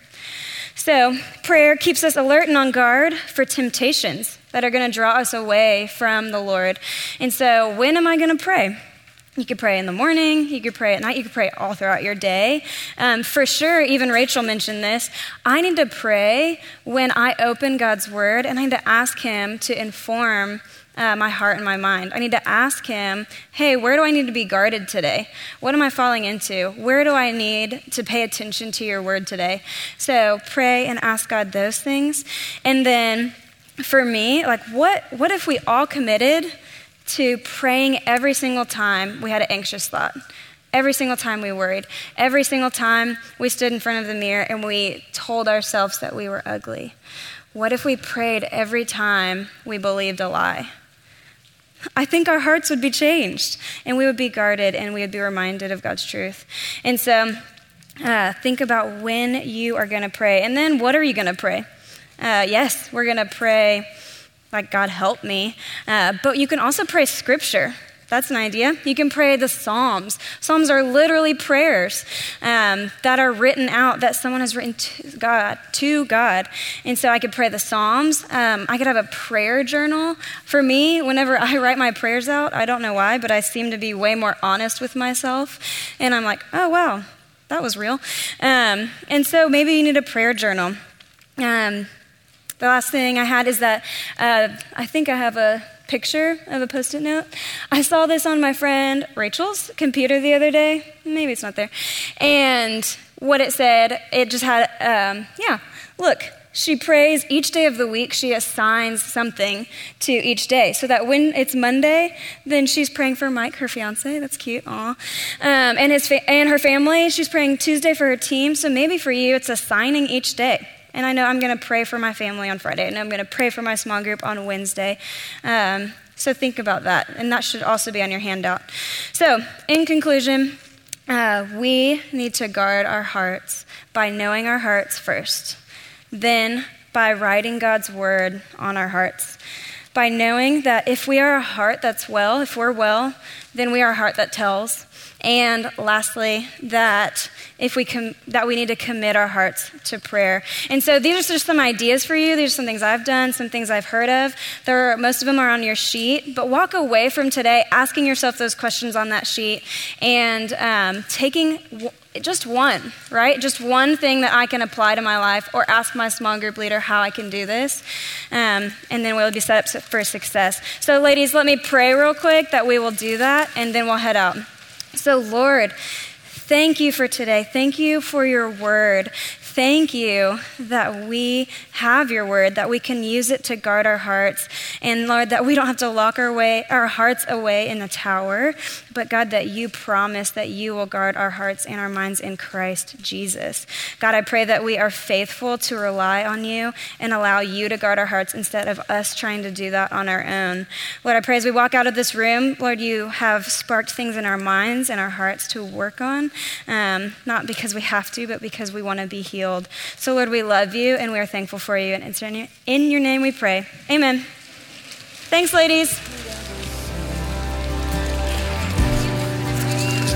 So prayer keeps us alert and on guard for temptations that are going to draw us away from the Lord. And so when am I going to pray? You could pray in the morning, you could pray at night, you could pray all throughout your day. Um, for sure, even Rachel mentioned this, I need to pray when I open God's word, and I need to ask him to inform Uh, my heart and my mind. I need to ask him, hey, where do I need to be guarded today? What am I falling into? Where do I need to pay attention to your word today? So pray and ask God those things. And then for me, like what, what if we all committed to praying every single time we had an anxious thought? Every single time we worried, every single time we stood in front of the mirror and we told ourselves that we were ugly? What if we prayed every time we believed a lie? I think our hearts would be changed, and we would be guarded, and we would be reminded of God's truth. And so uh, think about when you are going to pray. And then what are you going to pray? Uh, yes, we're going to pray like, God help me. Uh, but you can also pray scripture. That's an idea. You can pray the Psalms. Psalms are literally prayers um, that are written out, that someone has written to God. To God. And so I could pray the Psalms. Um, I could have a prayer journal. For me, whenever I write my prayers out, I don't know why, but I seem to be way more honest with myself. And I'm like, oh, wow, that was real. Um, and so maybe you need a prayer journal. Um, the last thing I had is that uh, I think I have a picture of a Post-it note. I saw this on my friend Rachel's computer the other day. Maybe it's not there. And what it said, it just had, um, yeah, look, she prays each day of the week. She assigns something to each day so that when it's Monday, then she's praying for Mike, her fiance. That's cute. Aw. Um, and, his fa- and her family. She's praying Tuesday for her team. So maybe for you, it's assigning each day. And I know I'm going to pray for my family on Friday, and I'm going to pray for my small group on Wednesday. Um, so think about that, and that should also be on your handout. So in conclusion, uh, we need to guard our hearts by knowing our hearts first, then by writing God's word on our hearts, by knowing that if we are a heart that's well, if we're well, then we are a heart that tells. And lastly, that if we com- that we need to commit our hearts to prayer. And so these are just some ideas for you. These are some things I've done, some things I've heard of. There are, most of them are on your sheet. But walk away from today asking yourself those questions on that sheet and um, taking w- just one, right? Just one thing that I can apply to my life, or ask my small group leader how I can do this. Um, and then we'll be set up for success. So ladies, let me pray real quick that we will do that, and then we'll head out. So Lord, thank you for today. Thank you for your word. Thank you that we have your word, that we can use it to guard our hearts. And Lord, that we don't have to lock our way, our hearts away in the tower, but God, that you promise that you will guard our hearts and our minds in Christ Jesus. God, I pray that we are faithful to rely on you and allow you to guard our hearts instead of us trying to do that on our own. Lord, I pray as we walk out of this room, Lord, you have sparked things in our minds and our hearts to work on, um, not because we have to, but because we want to be healed. So Lord, we love you and we are thankful for you. And it's in your, in your name we pray. Amen. Thanks, ladies.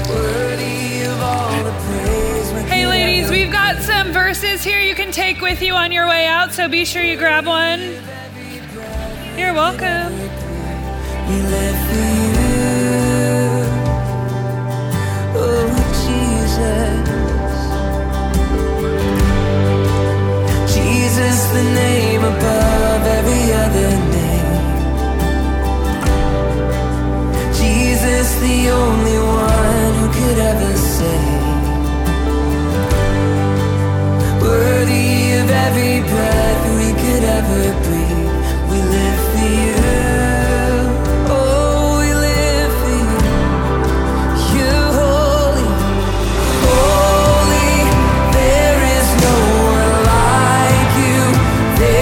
Hey ladies, we've got some verses here you can take with you on your way out, so be sure you grab one. You're welcome. We live for you, oh Jesus. Jesus, the name above every other name. Jesus, the only one who could ever save. Worthy of every breath we could ever breathe. We live for you. Oh, we live for you. You're holy, holy. There is no one like you. There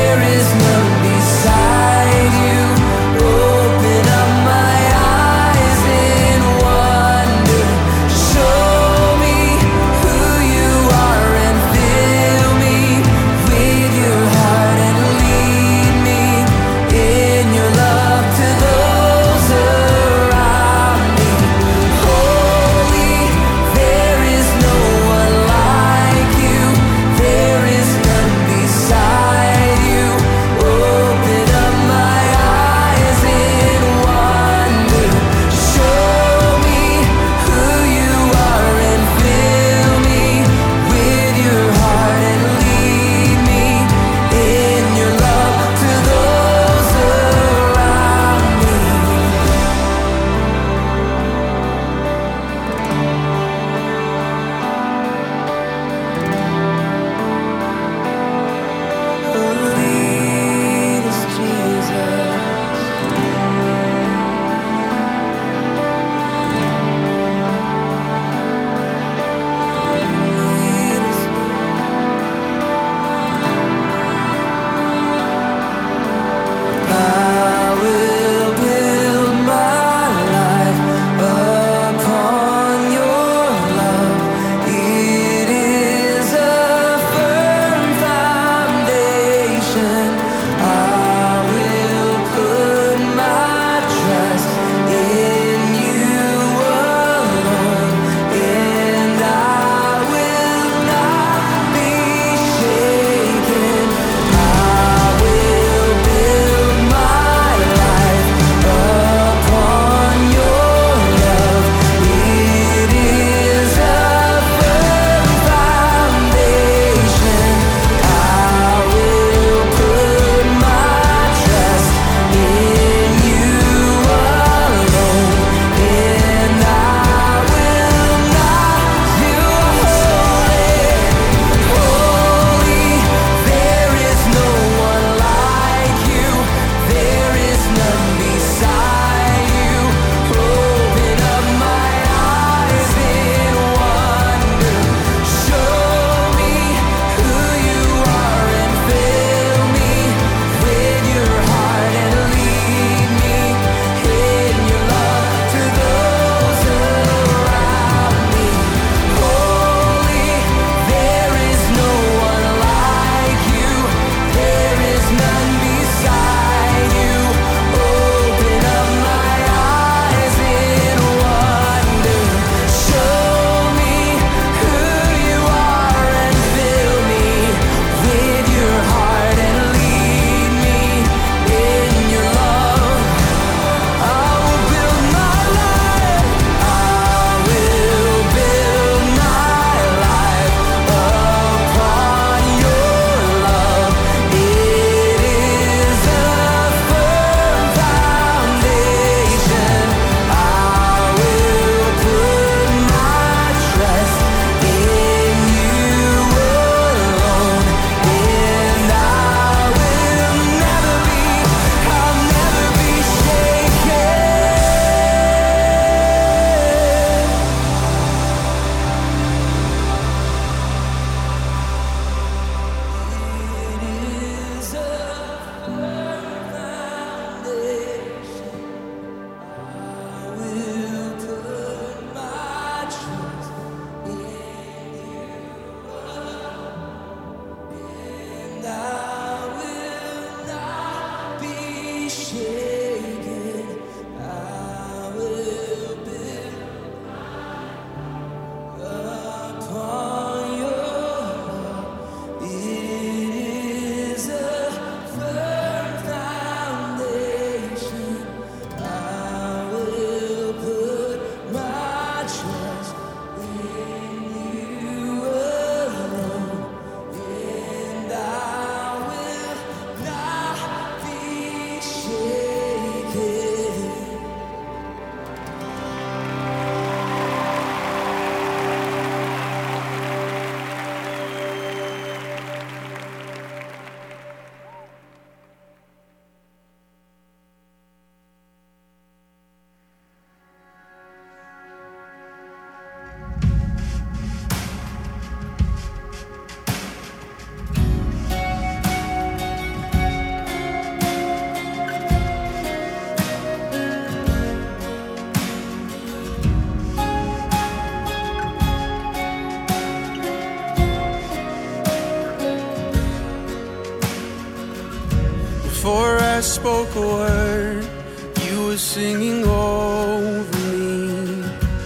spoke a word, you were singing over me.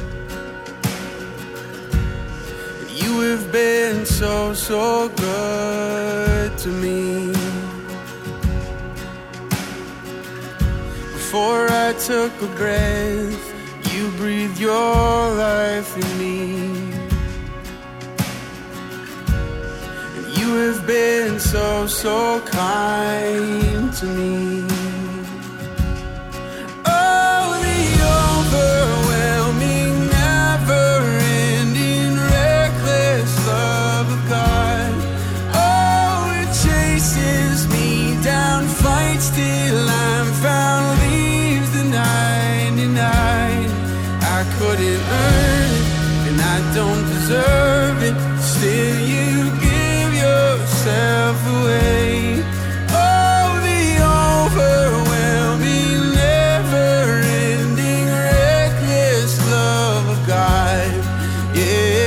You have been so, so good to me. Before I took a breath, you breathed your life in me. And you have been so, so kind to me. Oh, the overwhelming, never-ending, reckless love of God. Oh, it chases me down, fights till I'm found. I couldn't earn it, and I don't deserve it. Still, you give yourself away. Oh, the overwhelming, never-ending, reckless love of God. Yeah.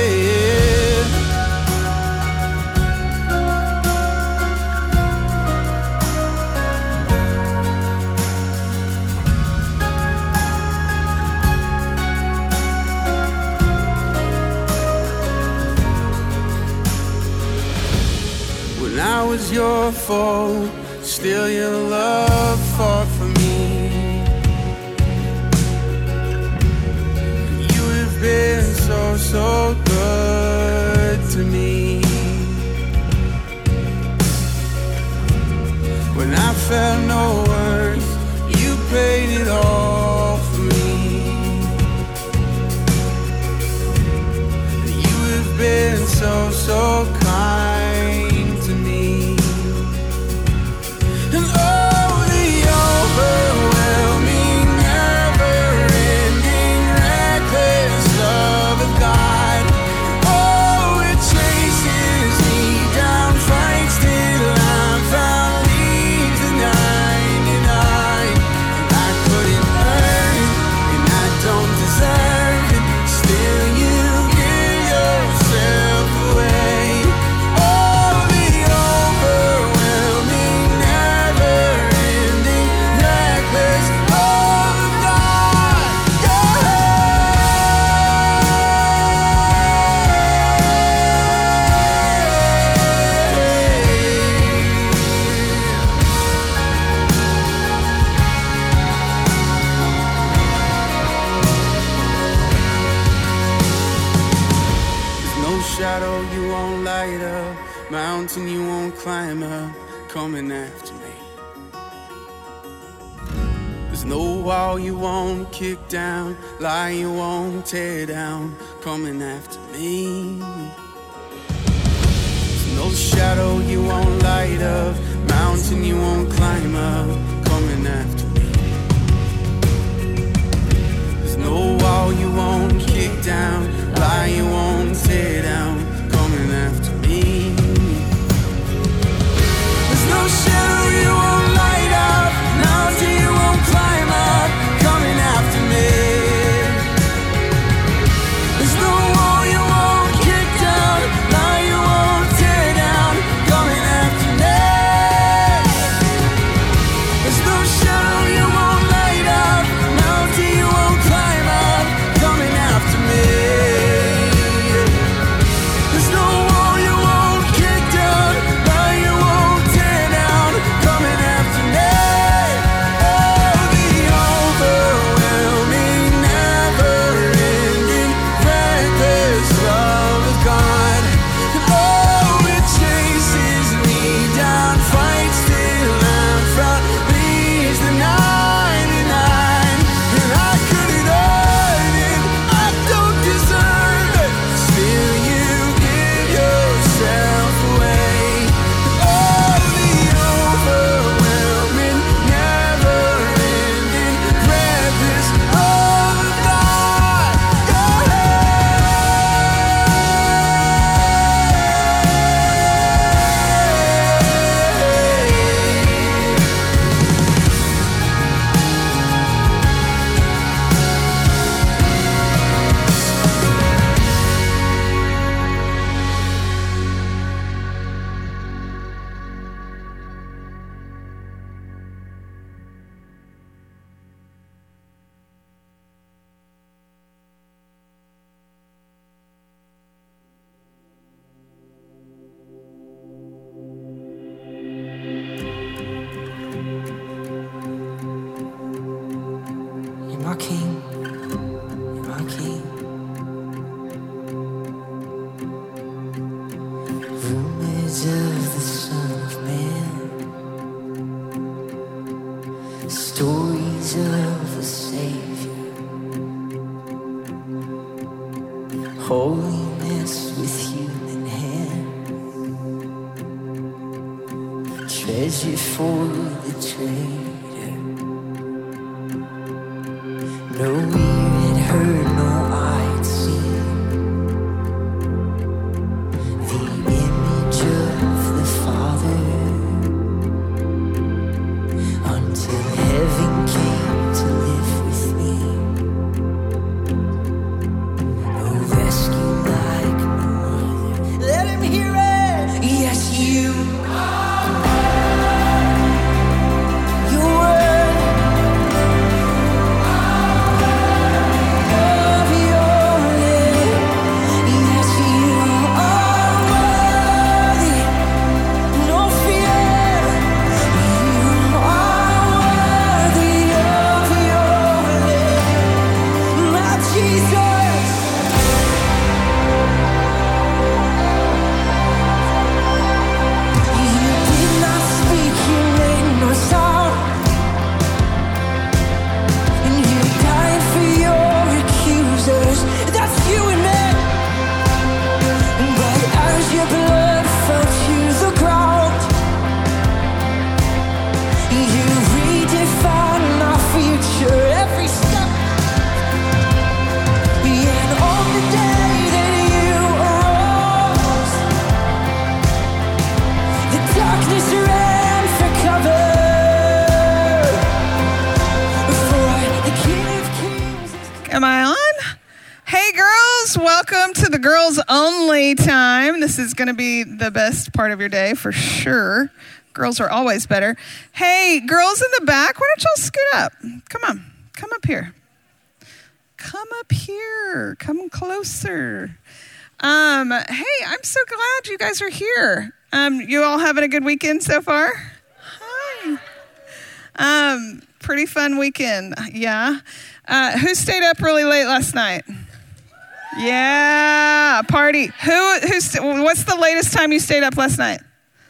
I was your foe, still your love fought for me. You have been so, so good to me. When I felt no worth, you paid it all for me. You have been so, so kind. Shadow you won't light up, mountain you won't climb up, coming after me. There's no wall you won't kick down, lie you won't tear down, coming after me. There's no shadow you won't light up, mountain you won't climb up, coming after me. There's no wall you won't kick down, lie you won't tear down, coming after me. There's no shadow you won't light up, mountain you won't climb up, coming after me. There's no wall you won't kick down, lie you won't tear down, coming after me. There's no shadow You're my king, you're my king. Rumors of the Son of Man, stories of a Savior, holiness with human hand, treasure for the trader. No ear had heard, no eye had seen the image of the Father until heaven came to live with me. No rescue like no other. Let him hear it. Yes, you You're worthy of your name. Yes, you are worthy. No fear. You are worthy of your name, my Jesus. You did not speak, you made no sound, and you died for your accusers. That's you and me. But as your blood fell to the ground, you redefined our future every step. And on the day that you arose, the darkness ran for cover. For the King of Kings is Am I on? Hey, girls, welcome to the girls only time. This is going to be the best part of your day for sure. Girls are always better. Hey, girls in the back, why don't y'all scoot up? Come on, come up here. Come up here. Come closer. Um, hey, I'm so glad you guys are here. Um, you all having a good weekend so far? Hi. Um, pretty fun weekend, yeah. Uh, who stayed up really late last night? Yeah, party. Who? Who? st- What's the latest time you stayed up last night?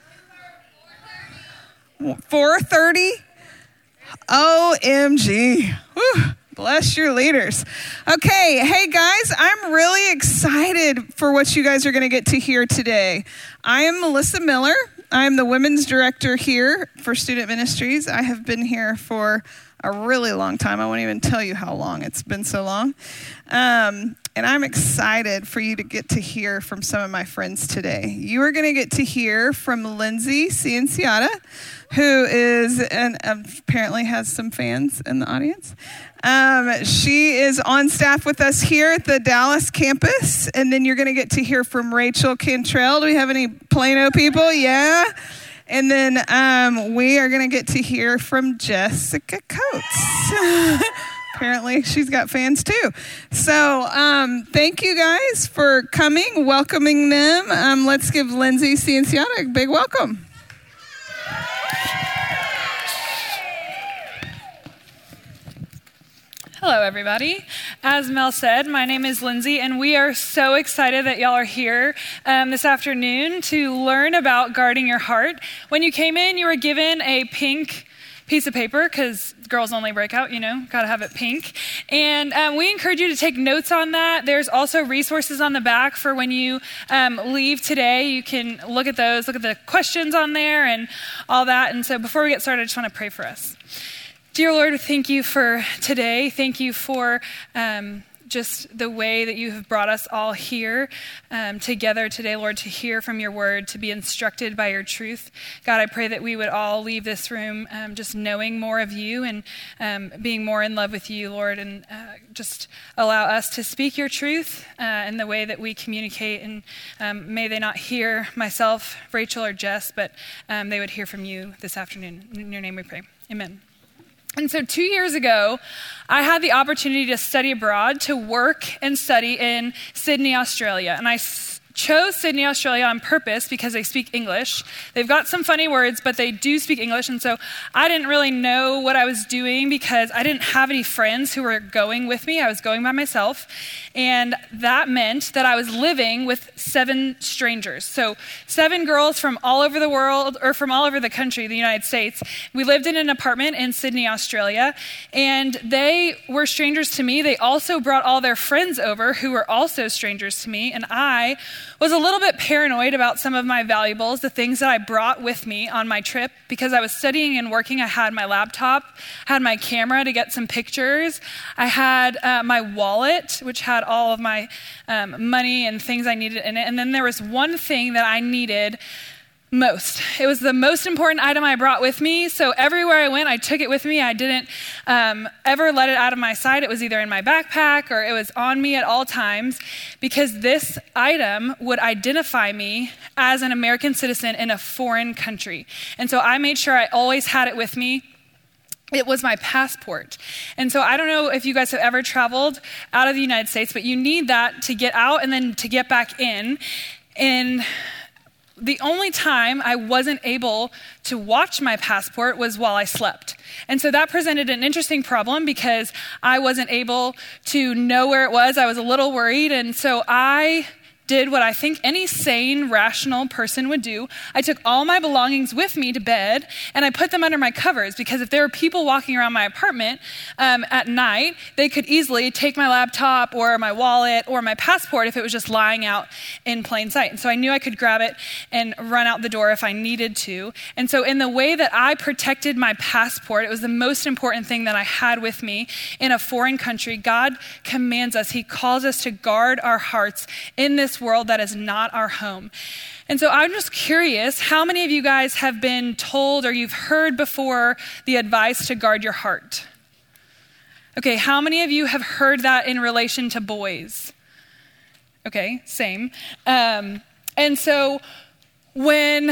four thirty. O M G. Whew. Bless your leaders. Okay, hey guys, I'm really excited for what you guys are going to get to hear today. I am Melissa Miller. I'm the women's director here for Student Ministries. I have been here for a really long time. I won't even tell you how long. It's been so long. Um, and I'm excited for you to get to hear from some of my friends today. You are going to get to hear from Lindsay Cienciata, who is, and apparently has some fans in the audience. Um, she is on staff with us here at the Dallas campus. And then you're going to get to hear from Rachel Cantrell. Do we have any Plano people? Yeah. And then um, we are going to get to hear from Jessica Coates. Apparently, she's got fans too. So um, thank you guys for coming, welcoming them. Um, let's give Lindsay Cienciata a big welcome. Hello, everybody. As Mel said, my name is Lindsay, and we are so excited that y'all are here um, this afternoon to learn about guarding your heart. When you came in, you were given a pink piece of paper because girls only breakout, you know, got to have it pink. And um, we encourage you to take notes on that. There's also resources on the back for when you um, leave today. You can look at those, look at the questions on there and all that. And so before we get started, I just want to pray for us. Dear Lord, thank you for today. Thank you for um, just the way that you have brought us all here um, together today, Lord, to hear from your word, to be instructed by your truth. God, I pray that we would all leave this room um, just knowing more of you and um, being more in love with you, Lord, and uh, just allow us to speak your truth uh, in the way that we communicate. And um, may they not hear myself, Rachel, or Jess, but um, they would hear from you this afternoon. In your name we pray. Amen. And so two years ago, I had the opportunity to study abroad, to work and study in Sydney, Australia. And I s- chose Sydney, Australia on purpose because they speak English. They've got some funny words, but they do speak English. And so I didn't really know what I was doing because I didn't have any friends who were going with me. I was going by myself. And that meant that I was living with seven strangers. So seven girls from all over the world, or from all over the country, the United States. We lived in an apartment in Sydney, Australia, and they were strangers to me. They also brought all their friends over who were also strangers to me, and I was a little bit paranoid about some of my valuables, the things that I brought with me on my trip, because I was studying and working. I had my laptop, had my camera to get some pictures. I had uh, my wallet, which had all of my um, money and things I needed in it. And then there was one thing that I needed most. It was the most important item I brought with me. So everywhere I went, I took it with me. I didn't um, ever let it out of my sight. It was either in my backpack or it was on me at all times, because this item would identify me as an American citizen in a foreign country. And so I made sure I always had it with me. It was my passport. And so I don't know if you guys have ever traveled out of the United States, but you need that to get out and then to get back in. And the only time I wasn't able to watch my passport was while I slept. And so that presented an interesting problem because I wasn't able to know where it was. I was a little worried. And so I did what I think any sane, rational person would do. I took all my belongings with me to bed, and I put them under my covers, because if there were people walking around my apartment um, at night, they could easily take my laptop or my wallet or my passport if it was just lying out in plain sight. And so I knew I could grab it and run out the door if I needed to. And so in the way that I protected my passport, it was the most important thing that I had with me in a foreign country. God commands us, he calls us to guard our hearts in this world that is not our home. And so I'm just curious, how many of you guys have been told or you've heard before the advice to guard your heart? Okay, how many of you have heard that in relation to boys? Okay, same. Um, and so when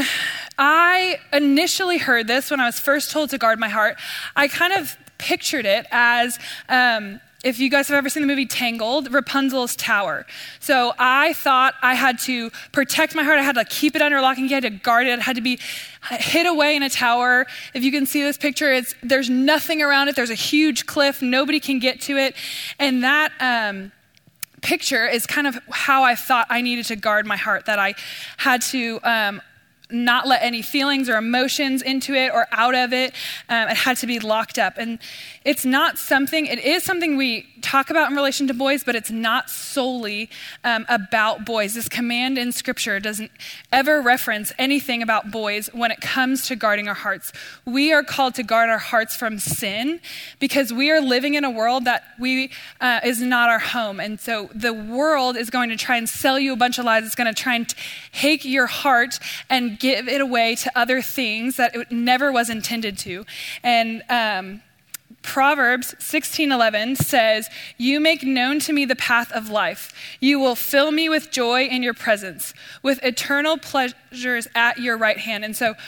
I initially heard this, when I was first told to guard my heart, I kind of pictured it as um, if you guys have ever seen the movie Tangled, Rapunzel's tower. So I thought I had to protect my heart. I had to keep it under lock and key. I had to guard it. It had to be hid away in a tower. If you can see this picture, it's there's nothing around it. There's a huge cliff. Nobody can get to it. And that um, picture is kind of how I thought I needed to guard my heart, that I had to um, not let any feelings or emotions into it or out of it. Um, it had to be locked up. And it's not something, it is something we talk about in relation to boys, but it's not solely um, about boys. This command in Scripture doesn't ever reference anything about boys when it comes to guarding our hearts. We are called to guard our hearts from sin because we are living in a world that we uh, is not our home. And so the world is going to try and sell you a bunch of lies. It's going to try and take your heart and give it away to other things that it never was intended to. And um, Proverbs sixteen eleven says, "You make known to me the path of life. You will fill me with joy in your presence, with eternal pleasures at your right hand." And so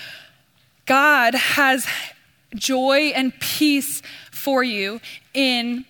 God has joy and peace for you in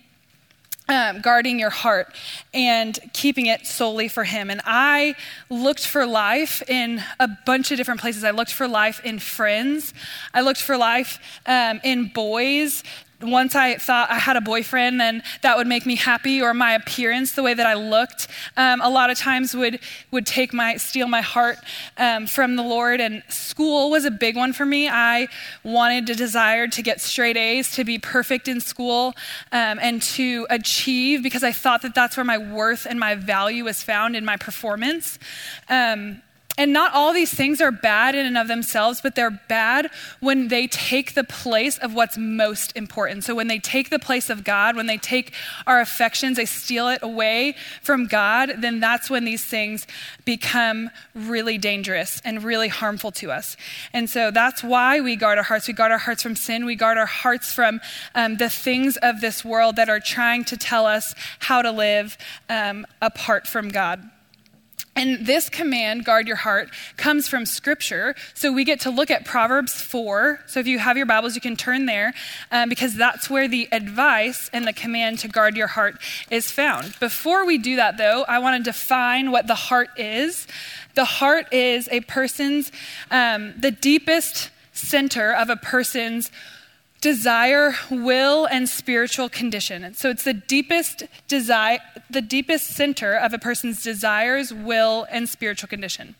Um, guarding your heart and keeping it solely for him. And I looked for life in a bunch of different places. I looked for life in friends. I looked for life um, in boys. Once I thought I had a boyfriend, then that would make me happy, or my appearance, the way that I looked, um, a lot of times would would take my steal my heart um, from the Lord. And school was a big one for me. I wanted to desire to get straight A's, to be perfect in school, um, and to achieve, because I thought that that's where my worth and my value was found, in my performance. Um, And not all these things are bad in and of themselves, but they're bad when they take the place of what's most important. So when they take the place of God, when they take our affections, they steal it away from God, then that's when these things become really dangerous and really harmful to us. And so that's why we guard our hearts. We guard our hearts from sin. We guard our hearts from um, the things of this world that are trying to tell us how to live um, apart from God. And this command, guard your heart, comes from Scripture. So we get to look at Proverbs four. So if you have your Bibles, you can turn there um, because that's where the advice and the command to guard your heart is found. Before we do that, though, I want to define what the heart is. The heart is a person's, um, the deepest center of a person's desire, will, and spiritual condition. So it's the deepest desire, the deepest center of a person's desires, will, and spiritual condition.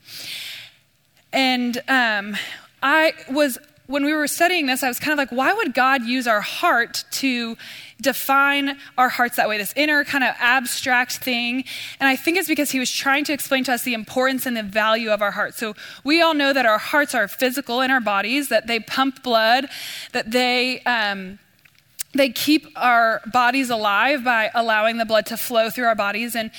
And um, I was, when we were studying this, I was kind of like, why would God use our heart to define our hearts that way, this inner kind of abstract thing? And I think it's because he was trying to explain to us the importance and the value of our hearts. So we all know that our hearts are physical in our bodies, that they pump blood, that they um, they keep our bodies alive by allowing the blood to flow through our bodies. And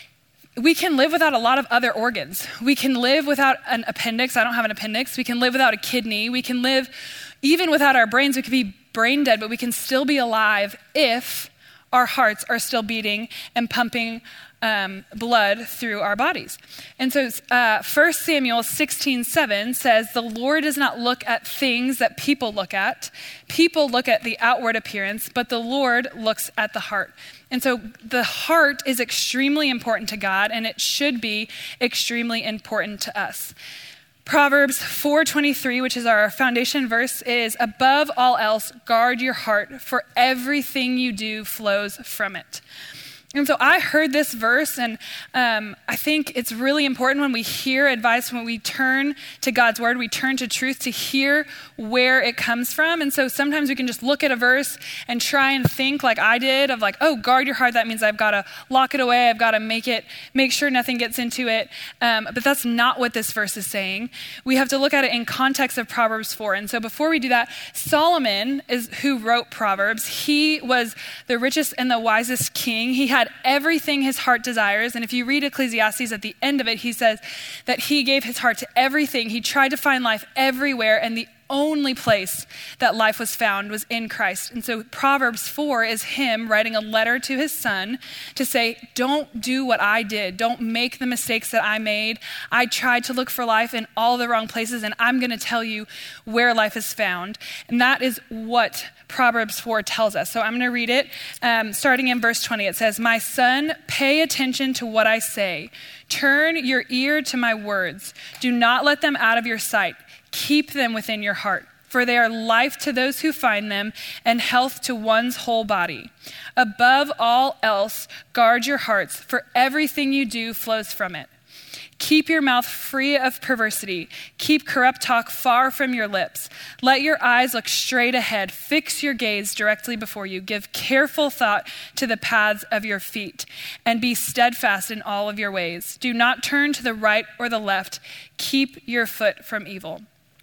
we can live without a lot of other organs. We can live without an appendix. I don't have an appendix. We can live without a kidney. We can live even without our brains. We could be brain dead, but we can still be alive if our hearts are still beating and pumping um, blood through our bodies. And so uh, First Samuel sixteen seven says, the Lord does not look at things that people look at. People look at the outward appearance, but the Lord looks at the heart. And so the heart is extremely important to God, and it should be extremely important to us. Proverbs four twenty-three, which is our foundation verse, is above all else, guard your heart, for everything you do flows from it. And so I heard this verse, and um, I think it's really important when we hear advice, when we turn to God's word, we turn to truth to hear where it comes from. And so sometimes we can just look at a verse and try and think like I did of like, oh, guard your heart. That means I've got to lock it away. I've got to make it, make sure nothing gets into it. Um, but that's not what this verse is saying. We have to look at it in context of Proverbs four. And so before we do that, Solomon is who wrote Proverbs. He was the richest and the wisest king. He had everything his heart desires. And if you read Ecclesiastes at the end of it, he says that he gave his heart to everything. He tried to find life everywhere, and the only place that life was found was in Christ. And so Proverbs four is him writing a letter to his son to say, don't do what I did. Don't make the mistakes that I made. I tried to look for life in all the wrong places, and I'm going to tell you where life is found. And that is what Proverbs four tells us. So I'm going to read it um, starting in verse twenty. It says, my son, pay attention to what I say. Turn your ear to my words. Do not let them out of your sight. Keep them within your heart, for they are life to those who find them and health to one's whole body. Above all else, guard your hearts, for everything you do flows from it. Keep your mouth free of perversity. Keep corrupt talk far from your lips. Let your eyes look straight ahead. Fix your gaze directly before you. Give careful thought to the paths of your feet, and be steadfast in all of your ways. Do not turn to the right or the left. Keep your foot from evil.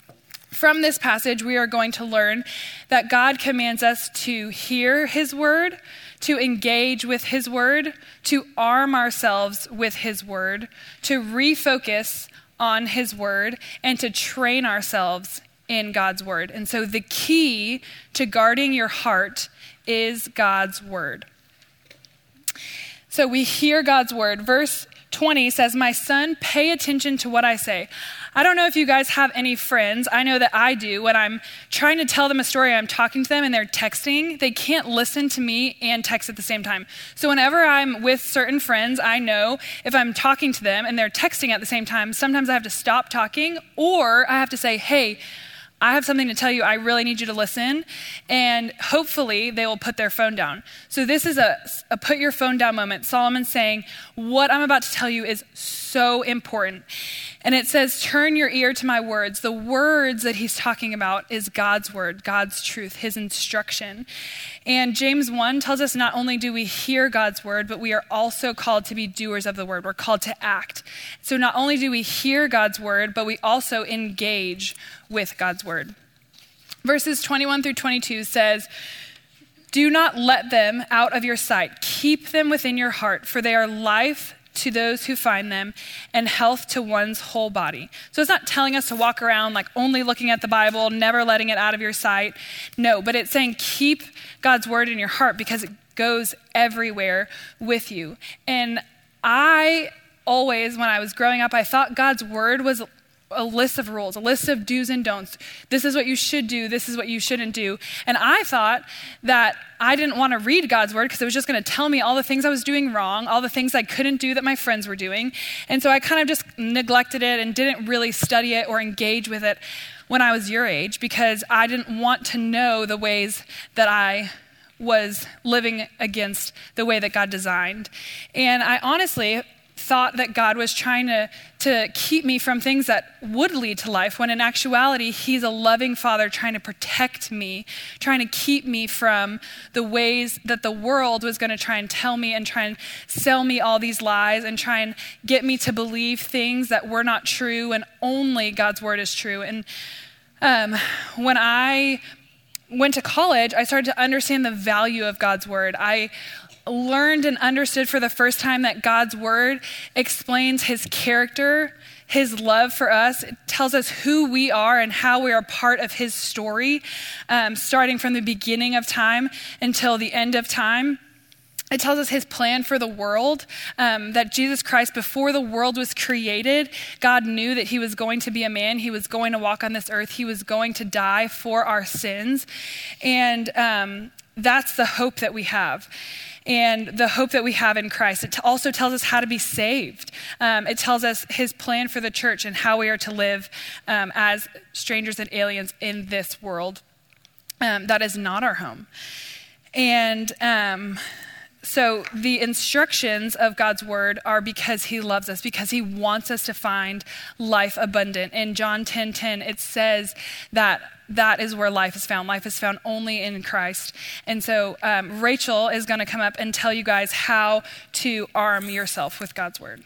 From this passage, we are going to learn that God commands us to hear his word, to engage with his word, to arm ourselves with his word, to refocus on his word, and to train ourselves in God's word. And so the key to guarding your heart is God's word. So we hear God's word. Verse twenty says, my son, pay attention to what I say. I don't know if you guys have any friends. I know that I do. When I'm trying to tell them a story, I'm talking to them and they're texting. They can't listen to me and text at the same time. So whenever I'm with certain friends, I know if I'm talking to them and they're texting at the same time, sometimes I have to stop talking, or I have to say, hey, I have something to tell you. I really need you to listen. And hopefully they will put their phone down. So this is a, a put your phone down moment. Solomon's saying, what I'm about to tell you is so important. And it says, turn your ear to my words. The words that he's talking about is God's word, God's truth, his instruction. And James one tells us not only do we hear God's word, but we are also called to be doers of the word. We're called to act. So not only do we hear God's word, but we also engage with God's word. Verses twenty-one through twenty-two says, do not let them out of your sight. Keep them within your heart, for they are life to those who find them and health to one's whole body. So it's not telling us to walk around like only looking at the Bible, never letting it out of your sight. No, but it's saying keep God's word in your heart because it goes everywhere with you. And I always, when I was growing up, I thought God's word was a list of rules, a list of do's and don'ts. This is what you should do. This is what you shouldn't do. And I thought that I didn't want to read God's word because it was just going to tell me all the things I was doing wrong, all the things I couldn't do that my friends were doing. And so I kind of just neglected it and didn't really study it or engage with it when I was your age because I didn't want to know the ways that I was living against the way that God designed. And I honestly thought that God was trying to, to keep me from things that would lead to life, when in actuality, he's a loving father trying to protect me, trying to keep me from the ways that the world was going to try and tell me and try and sell me all these lies and try and get me to believe things that were not true, and only God's word is true. And um, when I went to college, I started to understand the value of God's word. I learned and understood for the first time that God's word explains his character, his love for us. It tells us who we are and how we are part of his story, um, starting from the beginning of time until the end of time. It tells us his plan for the world, um, that Jesus Christ, before the world was created, God knew that he was going to be a man. He was going to walk on this earth. He was going to die for our sins. And um, that's the hope that we have. And the hope that we have in Christ. It t- also tells us how to be saved. Um, it tells us his plan for the church and how we are to live um, as strangers and aliens in this world um, that is not our home. And um, so the instructions of God's word are because he loves us, because he wants us to find life abundant. In John ten ten, it says that that is where life is found. Life is found only in Christ. And so um, Rachel is going to come up and tell you guys how to arm yourself with God's word.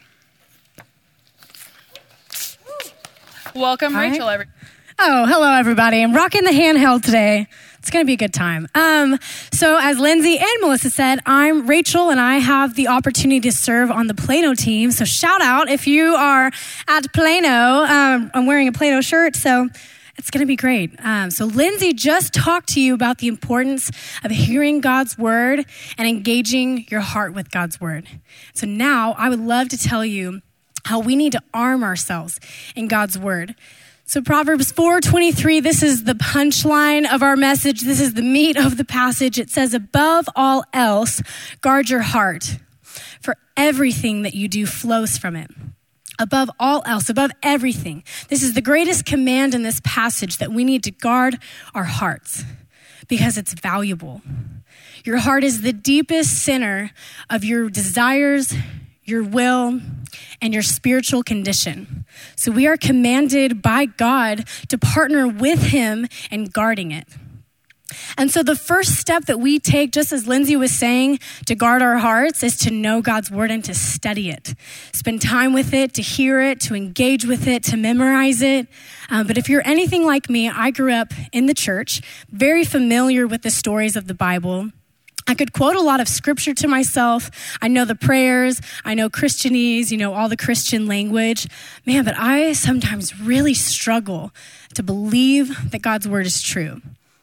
Welcome, Hi. Rachel. Every- Oh, hello, everybody. I'm rocking the handheld today. It's going to be a good time. Um, so as Lindsay and Melissa said, I'm Rachel, and I have the opportunity to serve on the Plano team. So shout out if you are at Plano. Um, I'm wearing a Plano shirt, so it's going to be great. Um, so Lindsay just talked to you about the importance of hearing God's word and engaging your heart with God's word. So now I would love to tell you how we need to arm ourselves in God's word. So Proverbs four twenty-three, this is the punchline of our message. This is the meat of the passage. It says, above all else, guard your heart, for everything that you do flows from it. Above all else, above everything. This is the greatest command in this passage, that we need to guard our hearts because it's valuable. Your heart is the deepest center of your desires, your will, and your spiritual condition. So we are commanded by God to partner with him in guarding it. And so the first step that we take, just as Lindsay was saying, to guard our hearts is to know God's word and to study it. Spend time with it, to hear it, to engage with it, to memorize it. Um, but if you're anything like me, I grew up in the church, very familiar with the stories of the Bible. I could quote a lot of scripture to myself. I know the prayers. I know Christianese, you know, all the Christian language. Man, but I sometimes really struggle to believe that God's word is true.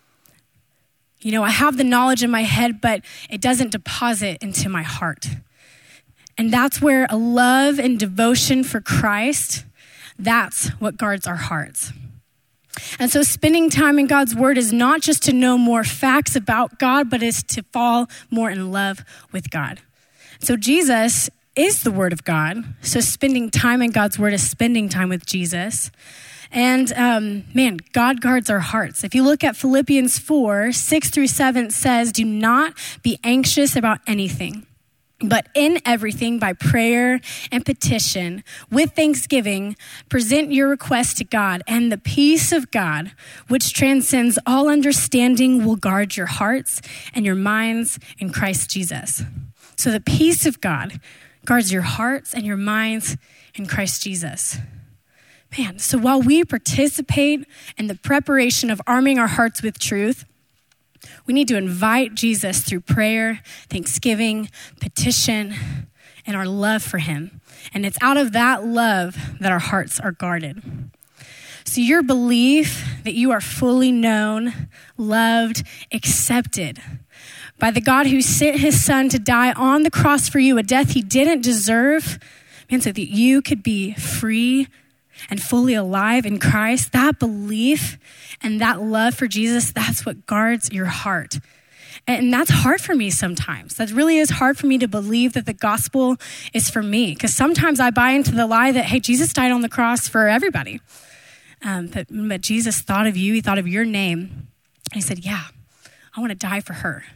You know, I have the knowledge in my head, but it doesn't deposit into my heart. And that's where a love and devotion for Christ, that's what guards our hearts. And so spending time in God's word is not just to know more facts about God, but is to fall more in love with God. So Jesus is the word of God. So spending time in God's word is spending time with Jesus. And um, man, God guards our hearts. If you look at Philippians four, six through seven, it says, do not be anxious about anything, but in everything, by prayer and petition, with thanksgiving, present your requests to God, and the peace of God, which transcends all understanding, will guard your hearts and your minds in Christ Jesus. So the peace of God guards your hearts and your minds in Christ Jesus. Man, so while we participate in the preparation of arming our hearts with truth, we need to invite Jesus through prayer, thanksgiving, petition, and our love for him. And it's out of that love that our hearts are guarded. So your belief that you are fully known, loved, accepted by the God who sent his son to die on the cross for you, a death he didn't deserve, And so that you could be free and fully alive in Christ. That belief and that love for Jesus, that's what guards your heart. And that's hard for me sometimes. That really is hard for me to believe that the gospel is for me. Because sometimes I buy into the lie that, hey, Jesus died on the cross for everybody. Um, but, but Jesus thought of you. He thought of your name. And he said, yeah, I want to die for her.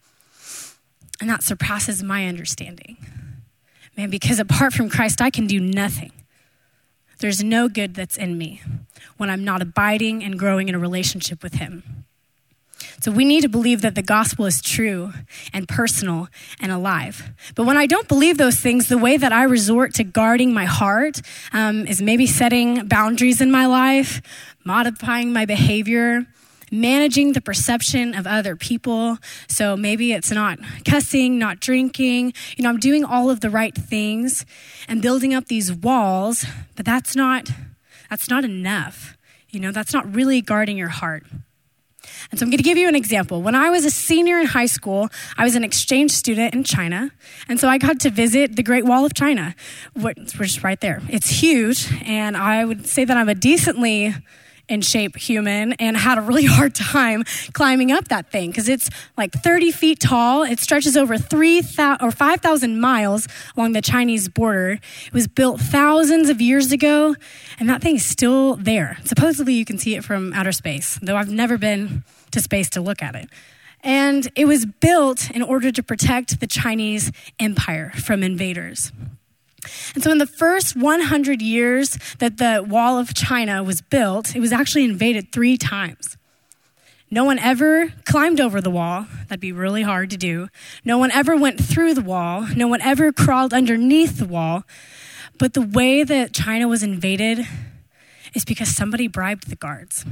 And that surpasses my understanding. Man, because apart from Christ, I can do nothing. There's no good that's in me when I'm not abiding and growing in a relationship with him. So we need to believe that the gospel is true and personal and alive. But when I don't believe those things, the way that I resort to guarding my heart um, is maybe setting boundaries in my life, modifying my behavior, managing the perception of other people. So maybe it's not cussing, not drinking. You know, I'm doing all of the right things and building up these walls, but that's not, that's not enough. You know, that's not really guarding your heart. And so I'm going to give you an example. When I was a senior in high school, I was an exchange student in China. And so I got to visit the Great Wall of China, which is right there. It's huge. And I would say that I'm a decently in shape human and had a really hard time climbing up that thing because it's like thirty feet tall. It stretches over three thousand or five thousand miles along the Chinese border. It was built thousands of years ago, and that thing is still there. Supposedly you can see it from outer space, though I've never been to space to look at it. And it was built in order to protect the Chinese empire from invaders. And so in the first one hundred years that the Wall of China was built, it was actually invaded three times. No one ever climbed over the wall. That'd be really hard to do. No one ever went through the wall. No one ever crawled underneath the wall. But the way that China was invaded is because somebody bribed the guards.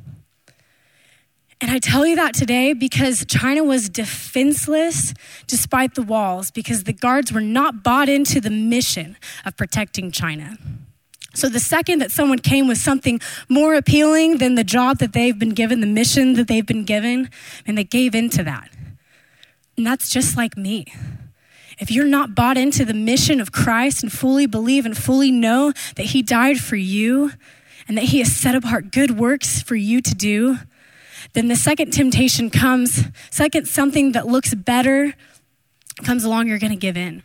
And I tell you that today because China was defenseless despite the walls, because the guards were not bought into the mission of protecting China. So the second that someone came with something more appealing than the job that they've been given, the mission that they've been given, and they gave into that. And that's just like me. If you're not bought into the mission of Christ and fully believe and fully know that he died for you and that he has set apart good works for you to do, then the second temptation comes, second something that looks better comes along, you're going to give in.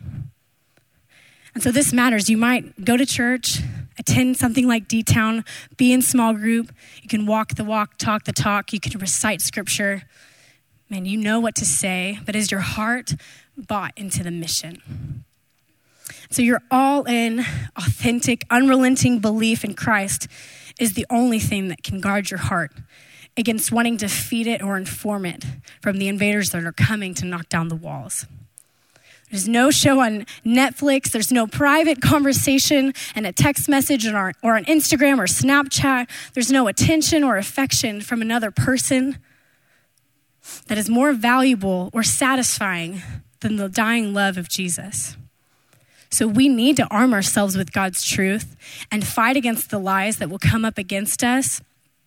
And so this matters. You might go to church, attend something like D-Town, be in small group. You can walk the walk, talk the talk. You can recite scripture. Man, you know what to say, but is your heart bought into the mission? So your all-in, authentic, unrelenting belief in Christ is the only thing that can guard your heart against wanting to feed it or inform it from the invaders that are coming to knock down the walls. There's no show on Netflix. There's no private conversation and a text message or, or on Instagram or Snapchat. There's no attention or affection from another person that is more valuable or satisfying than the dying love of Jesus. So we need to arm ourselves with God's truth and fight against the lies that will come up against us.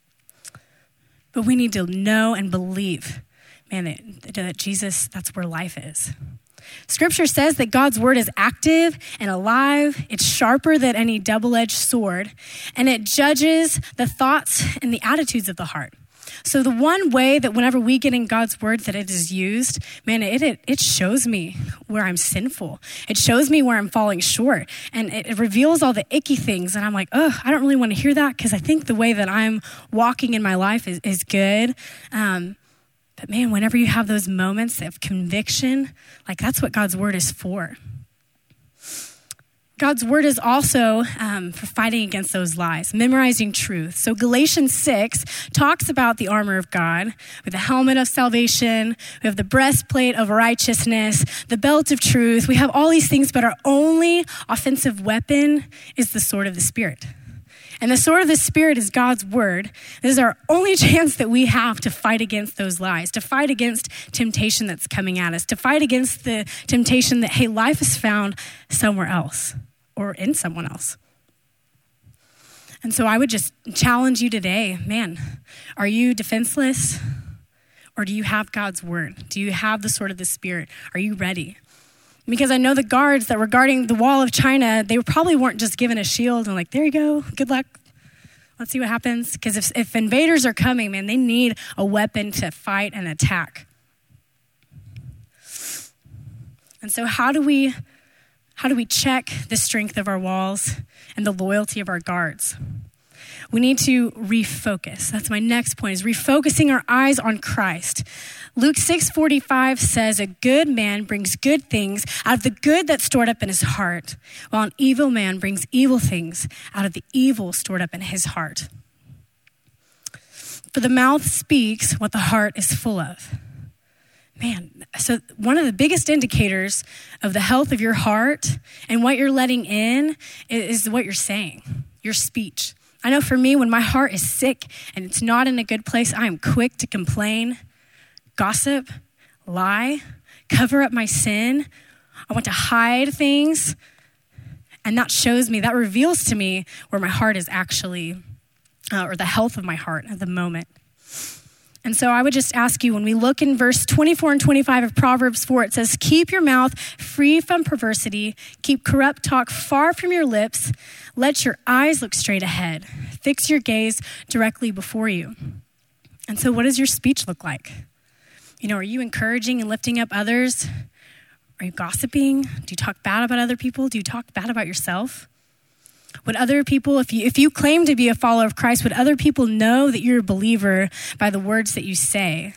But we need to know and believe, man, that, that Jesus, that's where life is. Scripture says that God's word is active and alive. It's sharper than any double-edged sword, and it judges the thoughts and the attitudes of the heart. So the one way that whenever we get in God's word that it is used, man, it, it, it shows me where I'm sinful. It shows me where I'm falling short. And it, it reveals all the icky things. And I'm like, oh, I don't really want to hear that because I think the way that I'm walking in my life is, is good. Um, but man, whenever you have those moments of conviction, like that's what God's word is for. God's word is also um, for fighting against those lies, memorizing truth. So Galatians six talks about the armor of God with the helmet of salvation. We have the breastplate of righteousness, the belt of truth. We have all these things, but our only offensive weapon is the sword of the Spirit. And the sword of the Spirit is God's word. This is our only chance that we have to fight against those lies, to fight against temptation that's coming at us, to fight against the temptation that, hey, life is found somewhere else or in someone else. And so I would just challenge you today, man, are you defenseless or do you have God's word? Do you have the sword of the Spirit? Are you ready? Because I know the guards that were guarding the wall of China, they probably weren't just given a shield and like, there you go, good luck. Let's see what happens. Because if, if invaders are coming, man, they need a weapon to fight and attack. And so how do we, how do we check the strength of our walls and the loyalty of our guards? We need to refocus. That's my next point, is refocusing our eyes on Christ. Luke six forty-five says, a good man brings good things out of the good that's stored up in his heart, while an evil man brings evil things out of the evil stored up in his heart. For the mouth speaks what the heart is full of. Man, so one of the biggest indicators of the health of your heart and what you're letting in is what you're saying, your speech. I know for me, when my heart is sick and it's not in a good place, I am quick to complain, gossip, lie, cover up my sin. I want to hide things. And that shows me, that reveals to me where my heart is actually, uh, or the health of my heart at the moment. And so I would just ask you, when we look in verse twenty-four and twenty-five of Proverbs four, it says, keep your mouth free from perversity, keep corrupt talk far from your lips, let your eyes look straight ahead, fix your gaze directly before you. And so what does your speech look like? You know, are you encouraging and lifting up others? Are you gossiping? Do you talk bad about other people? Do you talk bad about yourself? Would other people, if you if you claim to be a follower of Christ, would other people know that you're a believer by the words that you say?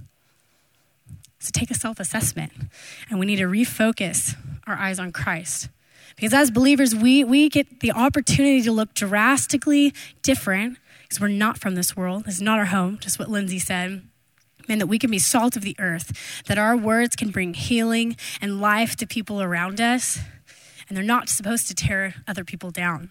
So take a self-assessment, and we need to refocus our eyes on Christ. Because as believers, we, we get the opportunity to look drastically different because we're not from this world. It's not our home, just what Lindsay said. And that we can be salt of the earth, that our words can bring healing and life to people around us, and they're not supposed to tear other people down.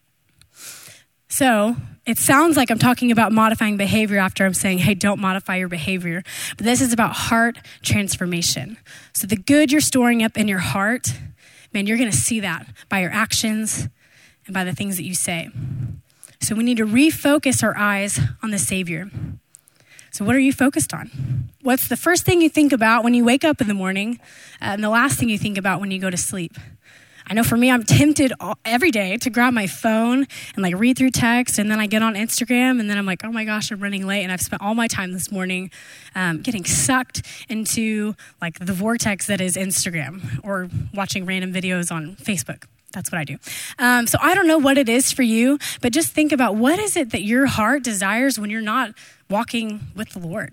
So it sounds like I'm talking about modifying behavior after I'm saying, hey, don't modify your behavior. But this is about heart transformation. So the good you're storing up in your heart, man, you're going to see that by your actions and by the things that you say. So we need to refocus our eyes on the Savior. So what are you focused on? What's the first thing you think about when you wake up in the morning uh, and the last thing you think about when you go to sleep? I know for me, I'm tempted all, every day to grab my phone and like read through text, and then I get on Instagram, and then I'm like, oh my gosh, I'm running late, and I've spent all my time this morning um, getting sucked into like the vortex that is Instagram or watching random videos on Facebook. That's what I do. Um, so I don't know what it is for you, but just think about what is it that your heart desires when you're not walking with the Lord.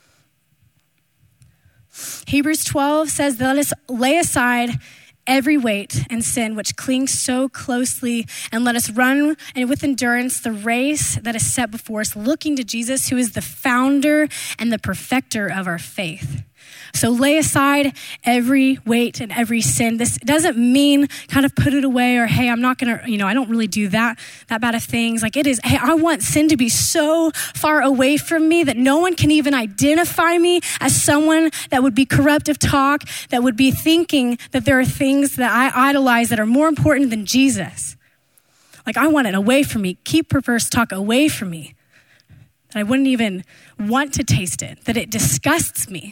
Hebrews twelve says, let us lay aside every weight and sin which clings so closely, and let us run and with endurance the race that is set before us, looking to Jesus, who is the founder and the perfecter of our faith. So lay aside every weight and every sin. This doesn't mean kind of put it away or, hey, I'm not going to, you know, I don't really do that, that bad of things. Like it is, hey, I want sin to be so far away from me that no one can even identify me as someone that would be corrupt of talk, that would be thinking that there are things that I idolize that are more important than Jesus. Like I want it away from me. Keep perverse talk away from me. That I wouldn't even want to taste it, that it disgusts me.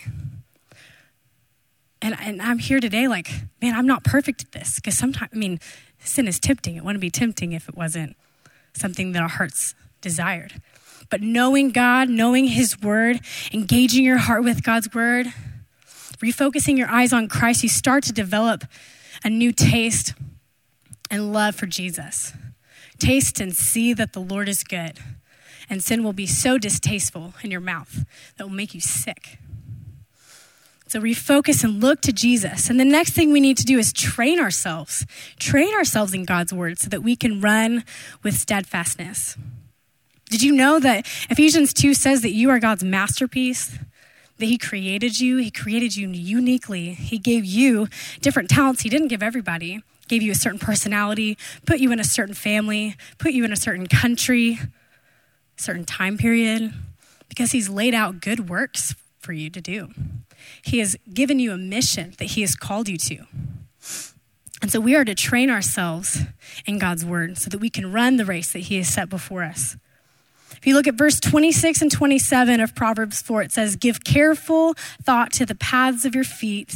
And, and I'm here today like, man, I'm not perfect at this. Because sometimes, I mean, sin is tempting. It wouldn't be tempting if it wasn't something that our hearts desired. But knowing God, knowing his word, engaging your heart with God's word, refocusing your eyes on Christ, you start to develop a new taste and love for Jesus. Taste and see that the Lord is good. And sin will be so distasteful in your mouth that will make you sick. So refocus and look to Jesus. And the next thing we need to do is train ourselves. Train ourselves in God's word so that we can run with steadfastness. Did you know that Ephesians two says that you are God's masterpiece? That he created you. He created you uniquely. He gave you different talents he didn't give everybody. Gave you a certain personality, put you in a certain family, put you in a certain country, a certain time period, because he's laid out good works for you to do. He has given you a mission that he has called you to. And so we are to train ourselves in God's word so that we can run the race that he has set before us. If you look at verse twenty-six and twenty-seven of Proverbs four, it says, give careful thought to the paths of your feet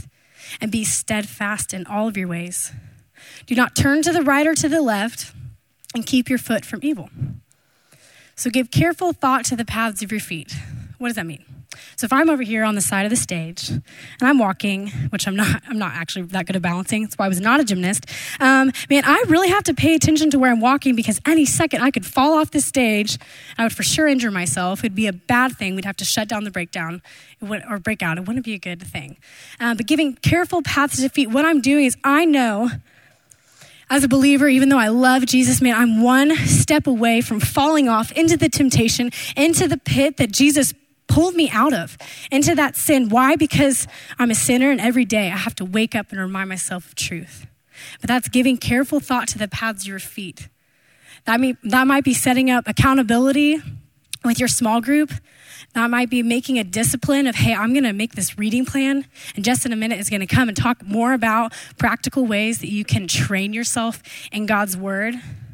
and be steadfast in all of your ways. Do not turn to the right or to the left, and keep your foot from evil. So give careful thought to the paths of your feet. What does that mean? So if I'm over here on the side of the stage and I'm walking, which I'm not, I'm not actually that good at balancing. That's why I was not a gymnast. Um, man, I really have to pay attention to where I'm walking because any second I could fall off the stage. I would for sure injure myself. It'd be a bad thing. We'd have to shut down the breakdown or breakout. It wouldn't be a good thing. Um, but giving careful paths to feet, what I'm doing is I know as a believer, even though I love Jesus, man, I'm one step away from falling off into the temptation, into the pit that Jesus pulled me out of, into that sin. Why? Because I'm a sinner, and every day I have to wake up and remind myself of truth. But that's giving careful thought to the paths of your feet. That, mean, that might be setting up accountability with your small group. That might be making a discipline of, hey, I'm going to make this reading plan, and just in a minute is going to come and talk more about practical ways that you can train yourself in God's word.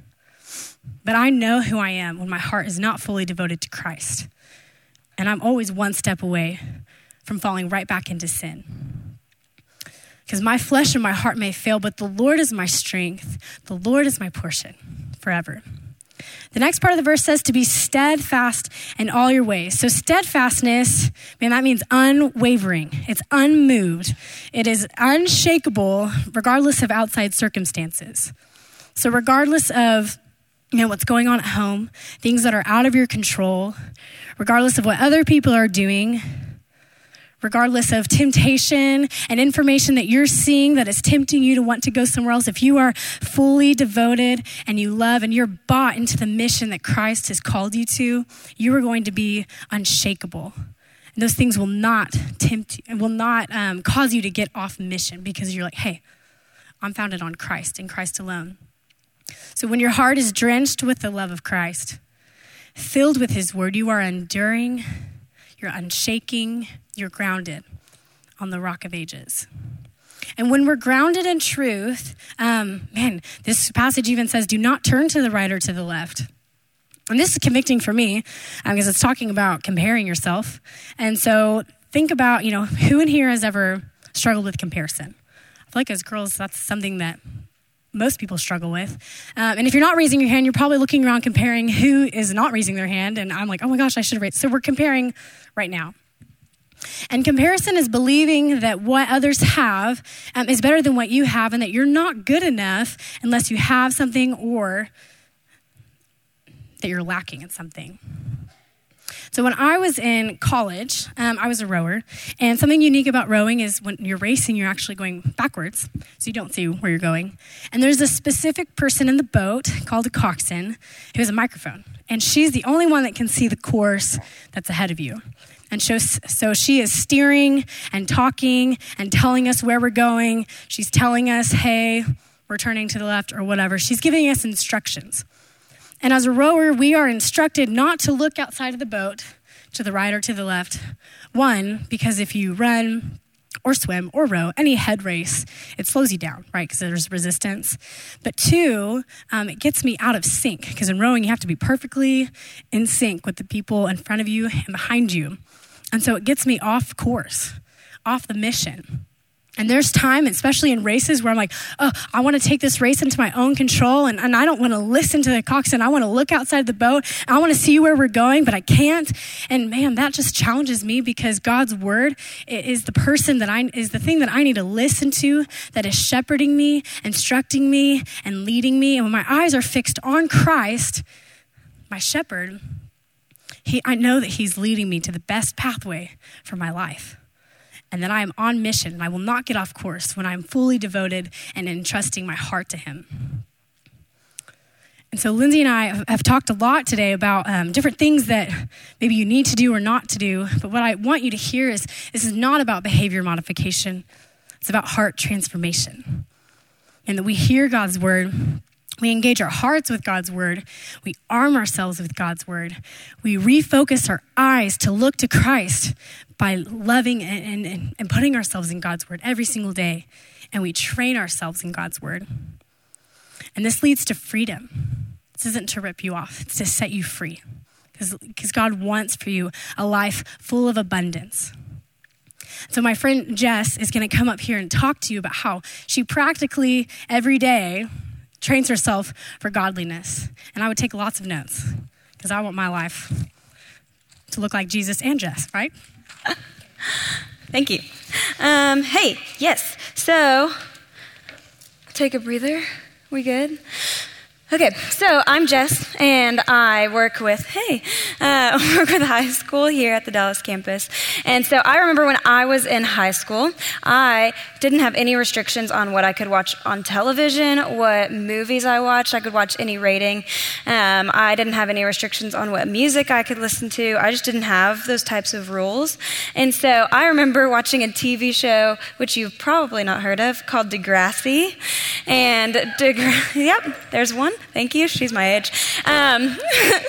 But I know who I am when my heart is not fully devoted to Christ. And I'm always one step away from falling right back into sin. Because my flesh and my heart may fail, but the Lord is my strength. The Lord is my portion forever. The next part of the verse says to be steadfast in all your ways. So steadfastness, man, that means unwavering. It's unmoved. It is unshakable regardless of outside circumstances. So regardless of, you know, what's going on at home, things that are out of your control, regardless of what other people are doing, regardless of temptation and information that you're seeing that is tempting you to want to go somewhere else, if you are fully devoted and you love and you're bought into the mission that Christ has called you to, you are going to be unshakable. And those things will not tempt you, will not um, cause you to get off mission because you're like, hey, I'm founded on Christ and Christ alone. So when your heart is drenched with the love of Christ, filled with his word, you are enduring, you're unshaking, you're grounded on the rock of ages. And when we're grounded in truth, um, man, this passage even says, do not turn to the right or to the left. And this is convicting for me um, because it's talking about comparing yourself. And so think about, you know, who in here has ever struggled with comparison? I feel like as girls, that's something that most people struggle with. Um, and if you're not raising your hand, you're probably looking around comparing who is not raising their hand. And I'm like, oh my gosh, I should have raised. So we're comparing right now. And comparison is believing that what others have um, is better than what you have and that you're not good enough unless you have something or that you're lacking in something. So when I was in college, um, I was a rower. And something unique about rowing is when you're racing, you're actually going backwards. So you don't see where you're going. And there's a specific person in the boat called a coxswain who has a microphone. And she's the only one that can see the course that's ahead of you. And so, so she is steering and talking and telling us where we're going. She's telling us, hey, we're turning to the left or whatever. She's giving us instructions. And as a rower, we are instructed not to look outside of the boat to the right or to the left. One, because if you run or swim or row, any head race, it slows you down, right? Because there's resistance. But two, um, it gets me out of sync. Because in rowing, you have to be perfectly in sync with the people in front of you and behind you. And so it gets me off course, off the mission. And there's time, especially in races, where I'm like, oh, I want to take this race into my own control, and, and I don't want to listen to the coxswain. I want to look outside the boat. I want to see where we're going, but I can't. And man, that just challenges me because God's word is the person that I is the thing that I need to listen to, that is shepherding me, instructing me, and leading me. And when my eyes are fixed on Christ, my shepherd, he, I know that he's leading me to the best pathway for my life. And that I am on mission and I will not get off course when I'm fully devoted and entrusting my heart to him. And so Lindsay and I have, have talked a lot today about um, different things that maybe you need to do or not to do. But what I want you to hear is this is not about behavior modification. It's about heart transformation. And that we hear God's word. We engage our hearts with God's word. We arm ourselves with God's word. We refocus our eyes to look to Christ by loving and, and, and putting ourselves in God's word every single day. And we train ourselves in God's word. And this leads to freedom. This isn't to rip you off. It's to set you free. Because God wants for you a life full of abundance. So my friend Jess is going to come up here and talk to you about how she practically every day trains herself for godliness. And I would take lots of notes because I want my life to look like Jesus and Jess, right? Thank you. Um, hey, yes. So, take a breather. We good? Okay, so I'm Jess, and I work with, hey, uh, work with high school here at the Dallas campus. And so I remember when I was in high school, I didn't have any restrictions on what I could watch on television, what movies I watched. I could watch any rating. Um, I didn't have any restrictions on what music I could listen to. I just didn't have those types of rules. And so I remember watching a T V show, which you've probably not heard of, called Degrassi. And Degrassi, yep, there's one. Thank you. She's my age. Um,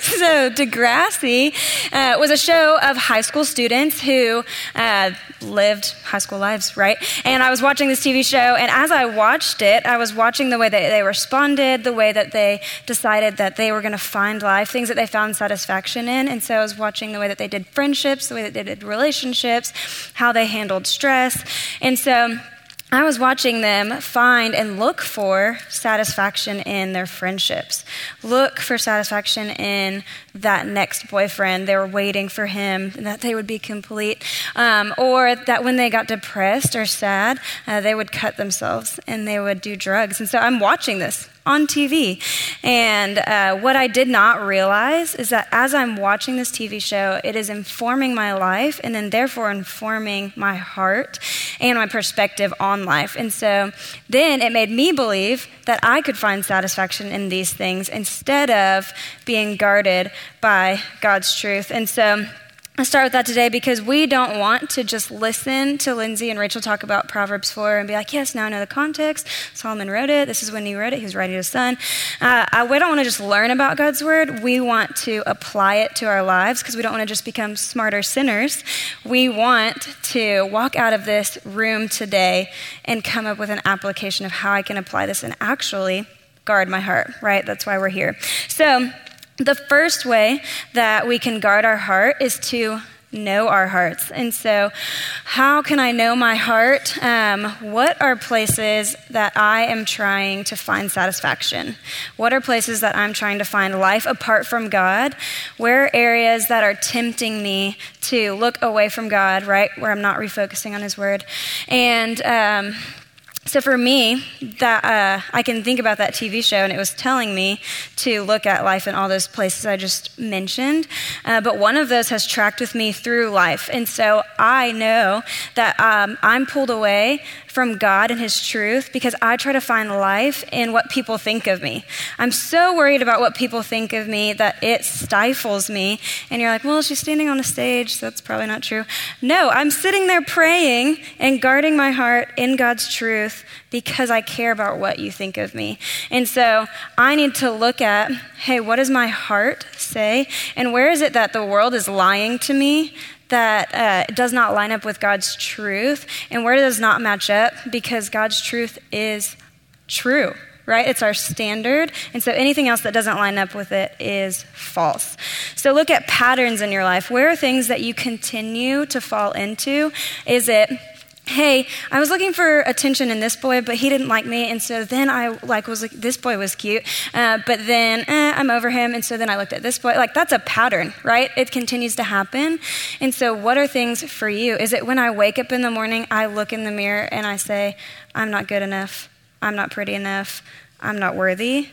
so Degrassi uh, was a show of high school students who uh, lived high school lives, right? And I was watching this T V show, and as I watched it, I was watching the way that they responded, the way that they decided that they were going to find life, things that they found satisfaction in. And so I was watching the way that they did friendships, the way that they did relationships, how they handled stress. And so I was watching them find and look for satisfaction in their friendships, look for satisfaction in that next boyfriend. They were waiting for him, that they would be complete, um, or that when they got depressed or sad, uh, they would cut themselves and they would do drugs. And so I'm watching this on T V. And uh, what I did not realize is that as I'm watching this T V show, it is informing my life and then therefore informing my heart and my perspective on life. And so then it made me believe that I could find satisfaction in these things instead of being guarded by God's truth. And so I start with that today because we don't want to just listen to Lindsay and Rachel talk about Proverbs four and be like, yes, now I know the context. Solomon wrote it. This is when he wrote it. He was writing to his son. Uh, I, we don't want to just learn about God's word. We want to apply it to our lives because we don't want to just become smarter sinners. We want to walk out of this room today and come up with an application of how I can apply this and actually guard my heart, right? That's why we're here. So the first way that we can guard our heart is to know our hearts. And so how can I know my heart? Um, what are places that I am trying to find satisfaction? What are places that I'm trying to find life apart from God? Where are areas that are tempting me to look away from God, right? Where I'm not refocusing on his word. And um So for me, that uh, I can think about that T V show, and it was telling me to look at life in all those places I just mentioned. Uh, but one of those has tracked with me through life. And so I know that um, I'm pulled away from God and his truth because I try to find life in what people think of me. I'm so worried about what people think of me that it stifles me. And you're like, well, she's standing on a stage, so that's probably not true. No, I'm sitting there praying and guarding my heart in God's truth because I care about what you think of me. And so I need to look at, hey, what does my heart say? And where is it that the world is lying to me that uh, does not line up with God's truth? And where does not match up? Because God's truth is true, right? It's our standard. And so anything else that doesn't line up with it is false. So look at patterns in your life. Where are things that you continue to fall into? Is it, hey, I was looking for attention in this boy, but he didn't like me, and so then I like was like, this boy was cute, uh, but then eh, I'm over him, and so then I looked at this boy. Like, that's a pattern, right? It continues to happen. And so what are things for you? Is it when I wake up in the morning, I look in the mirror and I say, I'm not good enough, I'm not pretty enough, I'm not worthy?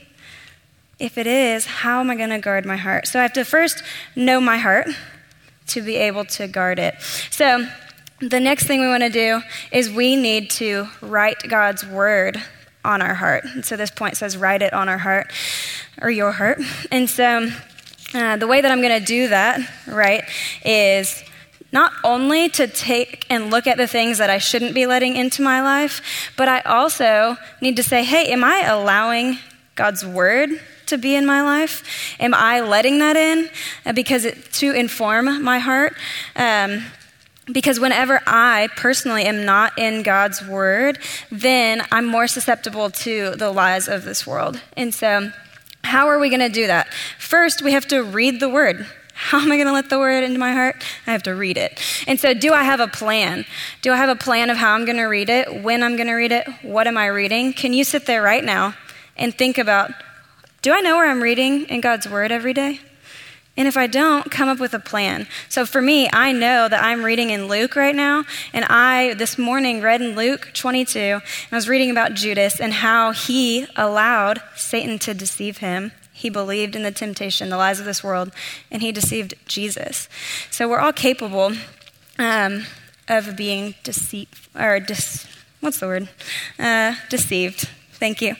If it is, how am I going to guard my heart? So I have to first know my heart to be able to guard it. So the next thing we want to do is we need to write God's word on our heart. And so this point says write it on our heart or your heart. And so uh, the way that I'm going to do that, right, is not only to take and look at the things that I shouldn't be letting into my life, but I also need to say, hey, am I allowing God's word to be in my life? Am I letting that in uh, because it, to inform my heart? Um Because whenever I personally am not in God's word, then I'm more susceptible to the lies of this world. And so how are we going to do that? First, we have to read the word. How am I going to let the word into my heart? I have to read it. And so do I have a plan? Do I have a plan of how I'm going to read it, when I'm going to read it, what am I reading? Can you sit there right now and think about, do I know where I'm reading in God's word every day? And if I don't, come up with a plan. So for me, I know that I'm reading in Luke right now, and I, this morning, read in Luke twenty-two, and I was reading about Judas and how he allowed Satan to deceive him. He believed in the temptation, the lies of this world, and he deceived Jesus. So we're all capable um, of being deceived, or dis, what's the word? Uh, deceived. Thank you.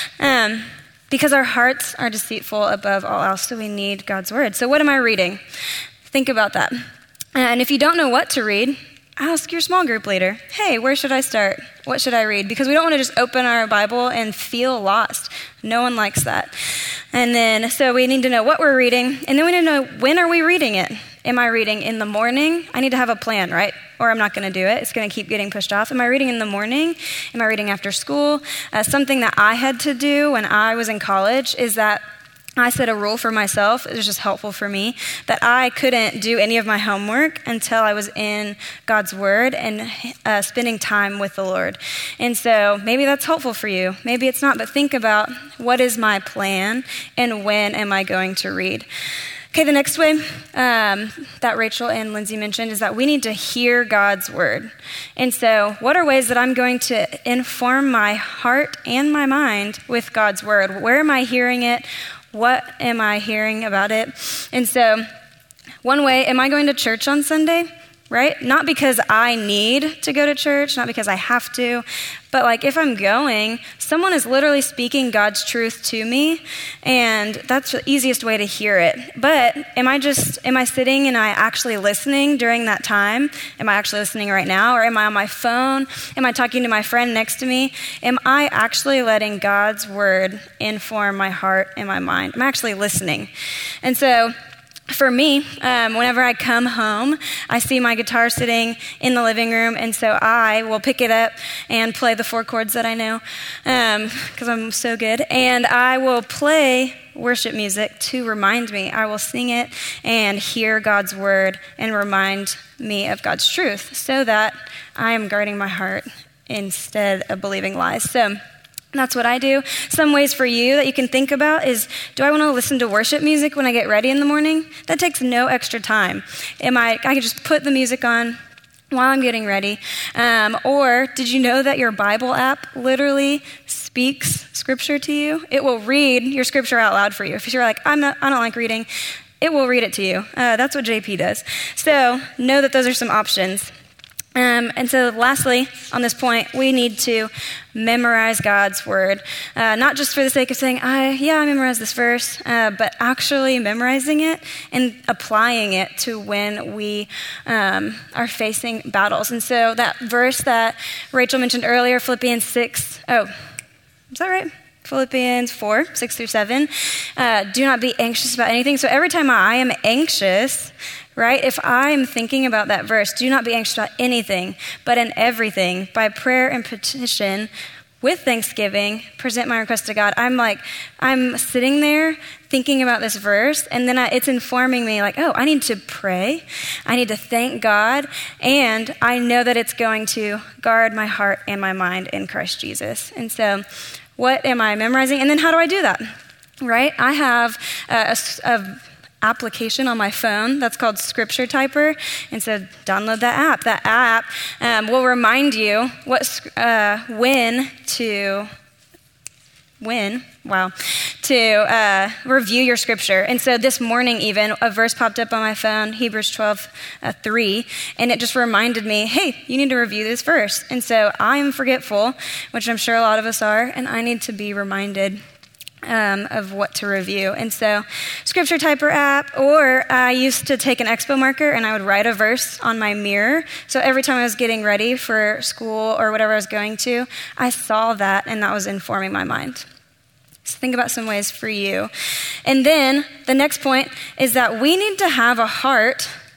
Um, because our hearts are deceitful above all else, so we need God's word. So what am I reading? Think about that. And if you don't know what to read, ask your small group leader, hey, where should I start? What should I read? Because we don't want to just open our Bible and feel lost. No one likes that. And then, so we need to know what we're reading, and then we need to know, when are we reading it? Am I reading in the morning? I need to have a plan, right? Or I'm not going to do it. It's going to keep getting pushed off. Am I reading in the morning? Am I reading after school? Uh, something that I had to do when I was in college is that I set a rule for myself. It was just helpful for me that I couldn't do any of my homework until I was in God's word and uh, spending time with the Lord. And so maybe that's helpful for you. Maybe it's not, but think about, what is my plan and when am I going to read? Okay, the next way um, that Rachel and Lindsay mentioned is that we need to hear God's word. And so what are ways that I'm going to inform my heart and my mind with God's word? Where am I hearing it? What am I hearing about it? And so one way, am I going to church on Sunday? Right? Not because I need to go to church, not because I have to, but like if I'm going, someone is literally speaking God's truth to me, and that's the easiest way to hear it. But am I just, am I sitting and I actually listening during that time? Am I actually listening right now? Or am I on my phone? Am I talking to my friend next to me? Am I actually letting God's word inform my heart and my mind? I'm actually listening. And so for me, um, whenever I come home, I see my guitar sitting in the living room, and so I will pick it up and play the four chords that I know, because um, I'm so good, and I will play worship music to remind me. I will sing it and hear God's word and remind me of God's truth so that I am guarding my heart instead of believing lies. So that's what I do. Some ways for you that you can think about is, do I want to listen to worship music when I get ready in the morning? That takes no extra time. Am I, I can just put the music on while I'm getting ready. Um, or did you know that your Bible app literally speaks scripture to you? It will read your scripture out loud for you. If you're like, I'm not, I don't like reading, it will read it to you. Uh, that's what J P does. So know that those are some options. Um, and so lastly, on this point, we need to memorize God's word, uh, not just for the sake of saying, I, yeah, I memorized this verse, uh, but actually memorizing it and applying it to when we um, are facing battles. And so that verse that Rachel mentioned earlier, Philippians six, oh, is that right? Philippians four, six through seven, uh, do not be anxious about anything. So every time I am anxious, right, if I'm thinking about that verse, do not be anxious about anything, but in everything, by prayer and petition, with thanksgiving, present my request to God. I'm like, I'm sitting there thinking about this verse, and then I, it's informing me like, oh, I need to pray. I need to thank God, and I know that it's going to guard my heart and my mind in Christ Jesus. And so what am I memorizing? And then how do I do that, right? I have a, a, a application on my phone that's called Scripture Typer, and so download that app. That app um, will remind you what uh, when to when wow to uh, review your scripture. And so this morning, even a verse popped up on my phone, Hebrews twelve three, and it just reminded me, hey, you need to review this verse. And so I'm forgetful, which I'm sure a lot of us are, and I need to be reminded Um, of what to review. And so Scripture Typer app, or I used to take an expo marker and I would write a verse on my mirror. So every time I was getting ready for school or whatever I was going to, I saw that, and that was informing my mind. So think about some ways for you. And then the next point is that we need to have a heart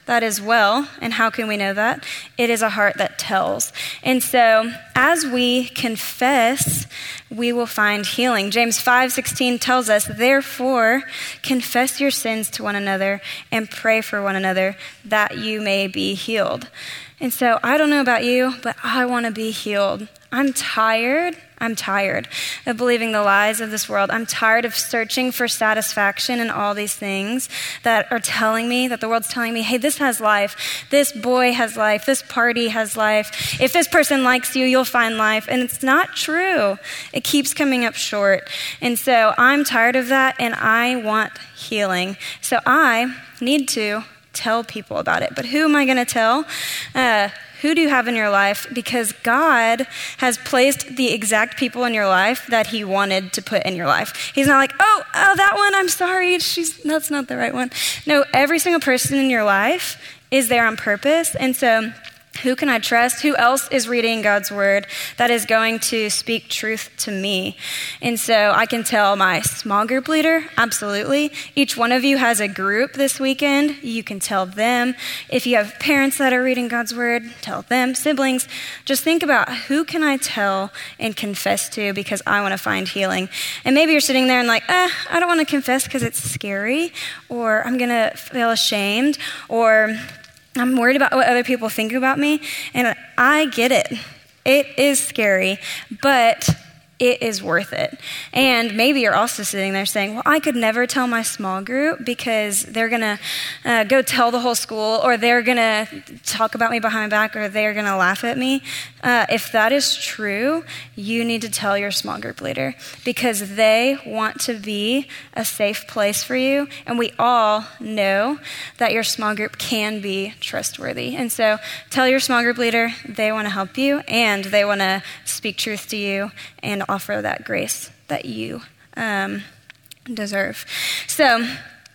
that is well. And how can we know that? It is a heart that tells. And so as we confess, we will find healing. James five sixteen tells us, therefore, confess your sins to one another and pray for one another that you may be healed. And so I don't know about you, but I want to be healed. I'm tired. I'm tired of believing the lies of this world. I'm tired of searching for satisfaction in all these things that are telling me, that the world's telling me, hey, this has life. This boy has life. This party has life. If this person likes you, you'll find life. And it's not true. It keeps coming up short. And so I'm tired of that, and I want healing. So I need to tell people about it. But who am I going to tell? Uh, Who do you have in your life? Because God has placed the exact people in your life that he wanted to put in your life. He's not like, oh, oh, that one, I'm sorry, she's that's not the right one. No, every single person in your life is there on purpose. And so who can I trust? Who else is reading God's word that is going to speak truth to me? And so I can tell my small group leader, absolutely. Each one of you has a group this weekend. You can tell them. If you have parents that are reading God's word, tell them. Siblings, just think about who can I tell and confess to because I want to find healing. And maybe you're sitting there and like, eh, I don't want to confess because it's scary, or I'm going to feel ashamed, or I'm worried about what other people think about me, and I get it. It is scary, but it is worth it. And maybe you're also sitting there saying, well, I could never tell my small group because they're going to uh, go tell the whole school, or they're going to talk about me behind my back, or they're going to laugh at me. Uh, if that is true, you need to tell your small group leader because they want to be a safe place for you. And we all know that your small group can be trustworthy. And so tell your small group leader they want to help you and they want to speak truth to you and offer that grace that you um, deserve. So,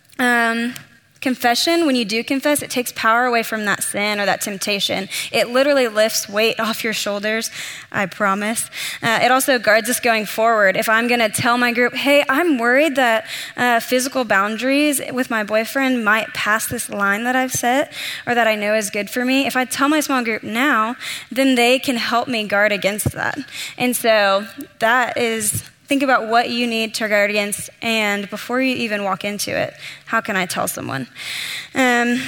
um, confession, when you do confess, it takes power away from that sin or that temptation. It literally lifts weight off your shoulders, I promise. Uh, it also guards us going forward. If I'm going to tell my group, hey, I'm worried that uh, physical boundaries with my boyfriend might pass this line that I've set or that I know is good for me, if I tell my small group now, then they can help me guard against that. And so that is... Think about what you need to guard against, and before you even walk into it, how can I tell someone? Um,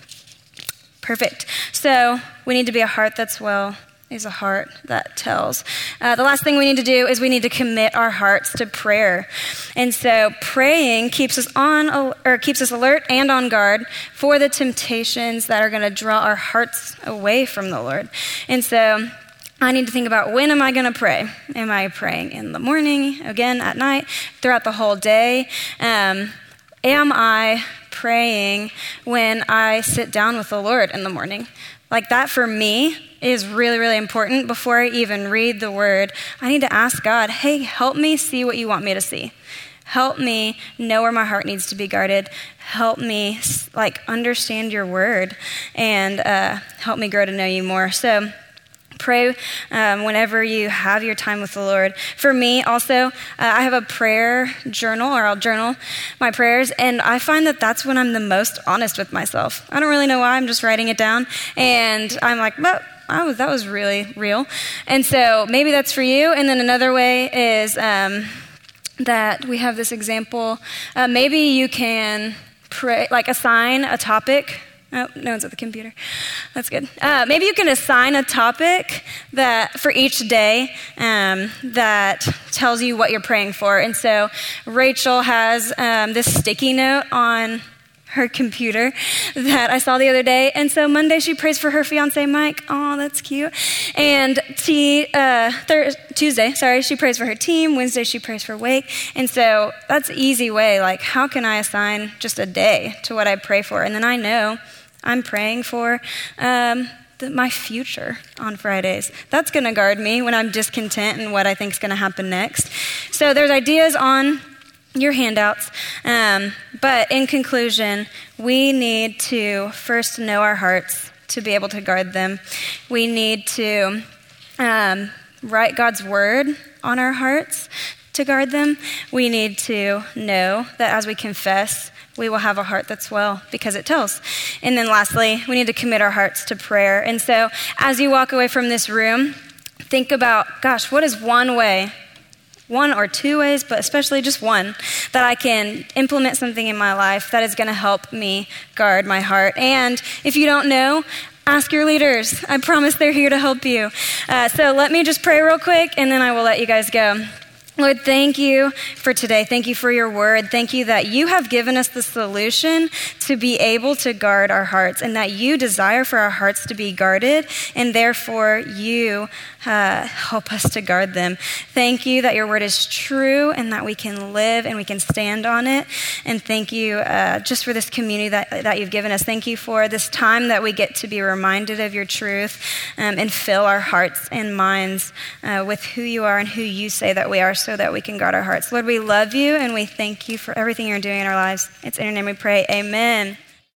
perfect. So we need to be a heart that's well, is a heart that tells. Uh, the last thing we need to do is we need to commit our hearts to prayer. And so praying keeps us on, or keeps us alert and on guard for the temptations that are going to draw our hearts away from the Lord. And so I need to think about, when am I going to pray? Am I praying in the morning, again at night, throughout the whole day? Um, am I praying when I sit down with the Lord in the morning? Like that for me is really, really important. Before I even read the word, I need to ask God, hey, help me see what you want me to see. Help me know where my heart needs to be guarded. Help me like understand your word and uh, help me grow to know you more. So pray um, whenever you have your time with the Lord. For me, also, uh, I have a prayer journal, or I'll journal my prayers, and I find that that's when I'm the most honest with myself. I don't really know why, I'm just writing it down, and I'm like, well, I was, that was really real. And so maybe that's for you. And then another way is um, that we have this example. Uh, maybe you can pray, like assign a topic. Oh, no one's at the computer. That's good. Uh, maybe you can assign a topic that for each day um, that tells you what you're praying for. And so Rachel has um, this sticky note on her computer that I saw the other day. And so Monday she prays for her fiance, Mike. Oh, that's cute. And T, uh, Thursday, Tuesday, sorry, she prays for her team. Wednesday she prays for Wake. And so that's an easy way. Like, how can I assign just a day to what I pray for? And then I know I'm praying for um, the, my future on Fridays. That's going to guard me when I'm discontent in what I think is going to happen next. So there's ideas on your handouts. Um, but in conclusion, we need to first know our hearts to be able to guard them. We need to um, write God's word on our hearts to guard them. We need to know that as we confess, we will have a heart that's well because it tells. And then lastly, we need to commit our hearts to prayer. And so as you walk away from this room, think about, gosh, what is one way, one or two ways, but especially just one, that I can implement something in my life that is going to help me guard my heart. And if you don't know, ask your leaders. I promise they're here to help you. Uh, so let me just pray real quick, and then I will let you guys go. Lord, thank you for today. Thank you for your word. Thank you that you have given us the solution to be able to guard our hearts, and that you desire for our hearts to be guarded, and therefore you uh, help us to guard them. Thank you that your word is true and that we can live and we can stand on it. And thank you uh, just for this community that, that you've given us. Thank you for this time that we get to be reminded of your truth um, and fill our hearts and minds uh, with who you are and who you say that we are, so that we can guard our hearts. Lord, we love you and we thank you for everything you're doing in our lives. It's in your name we pray. Amen.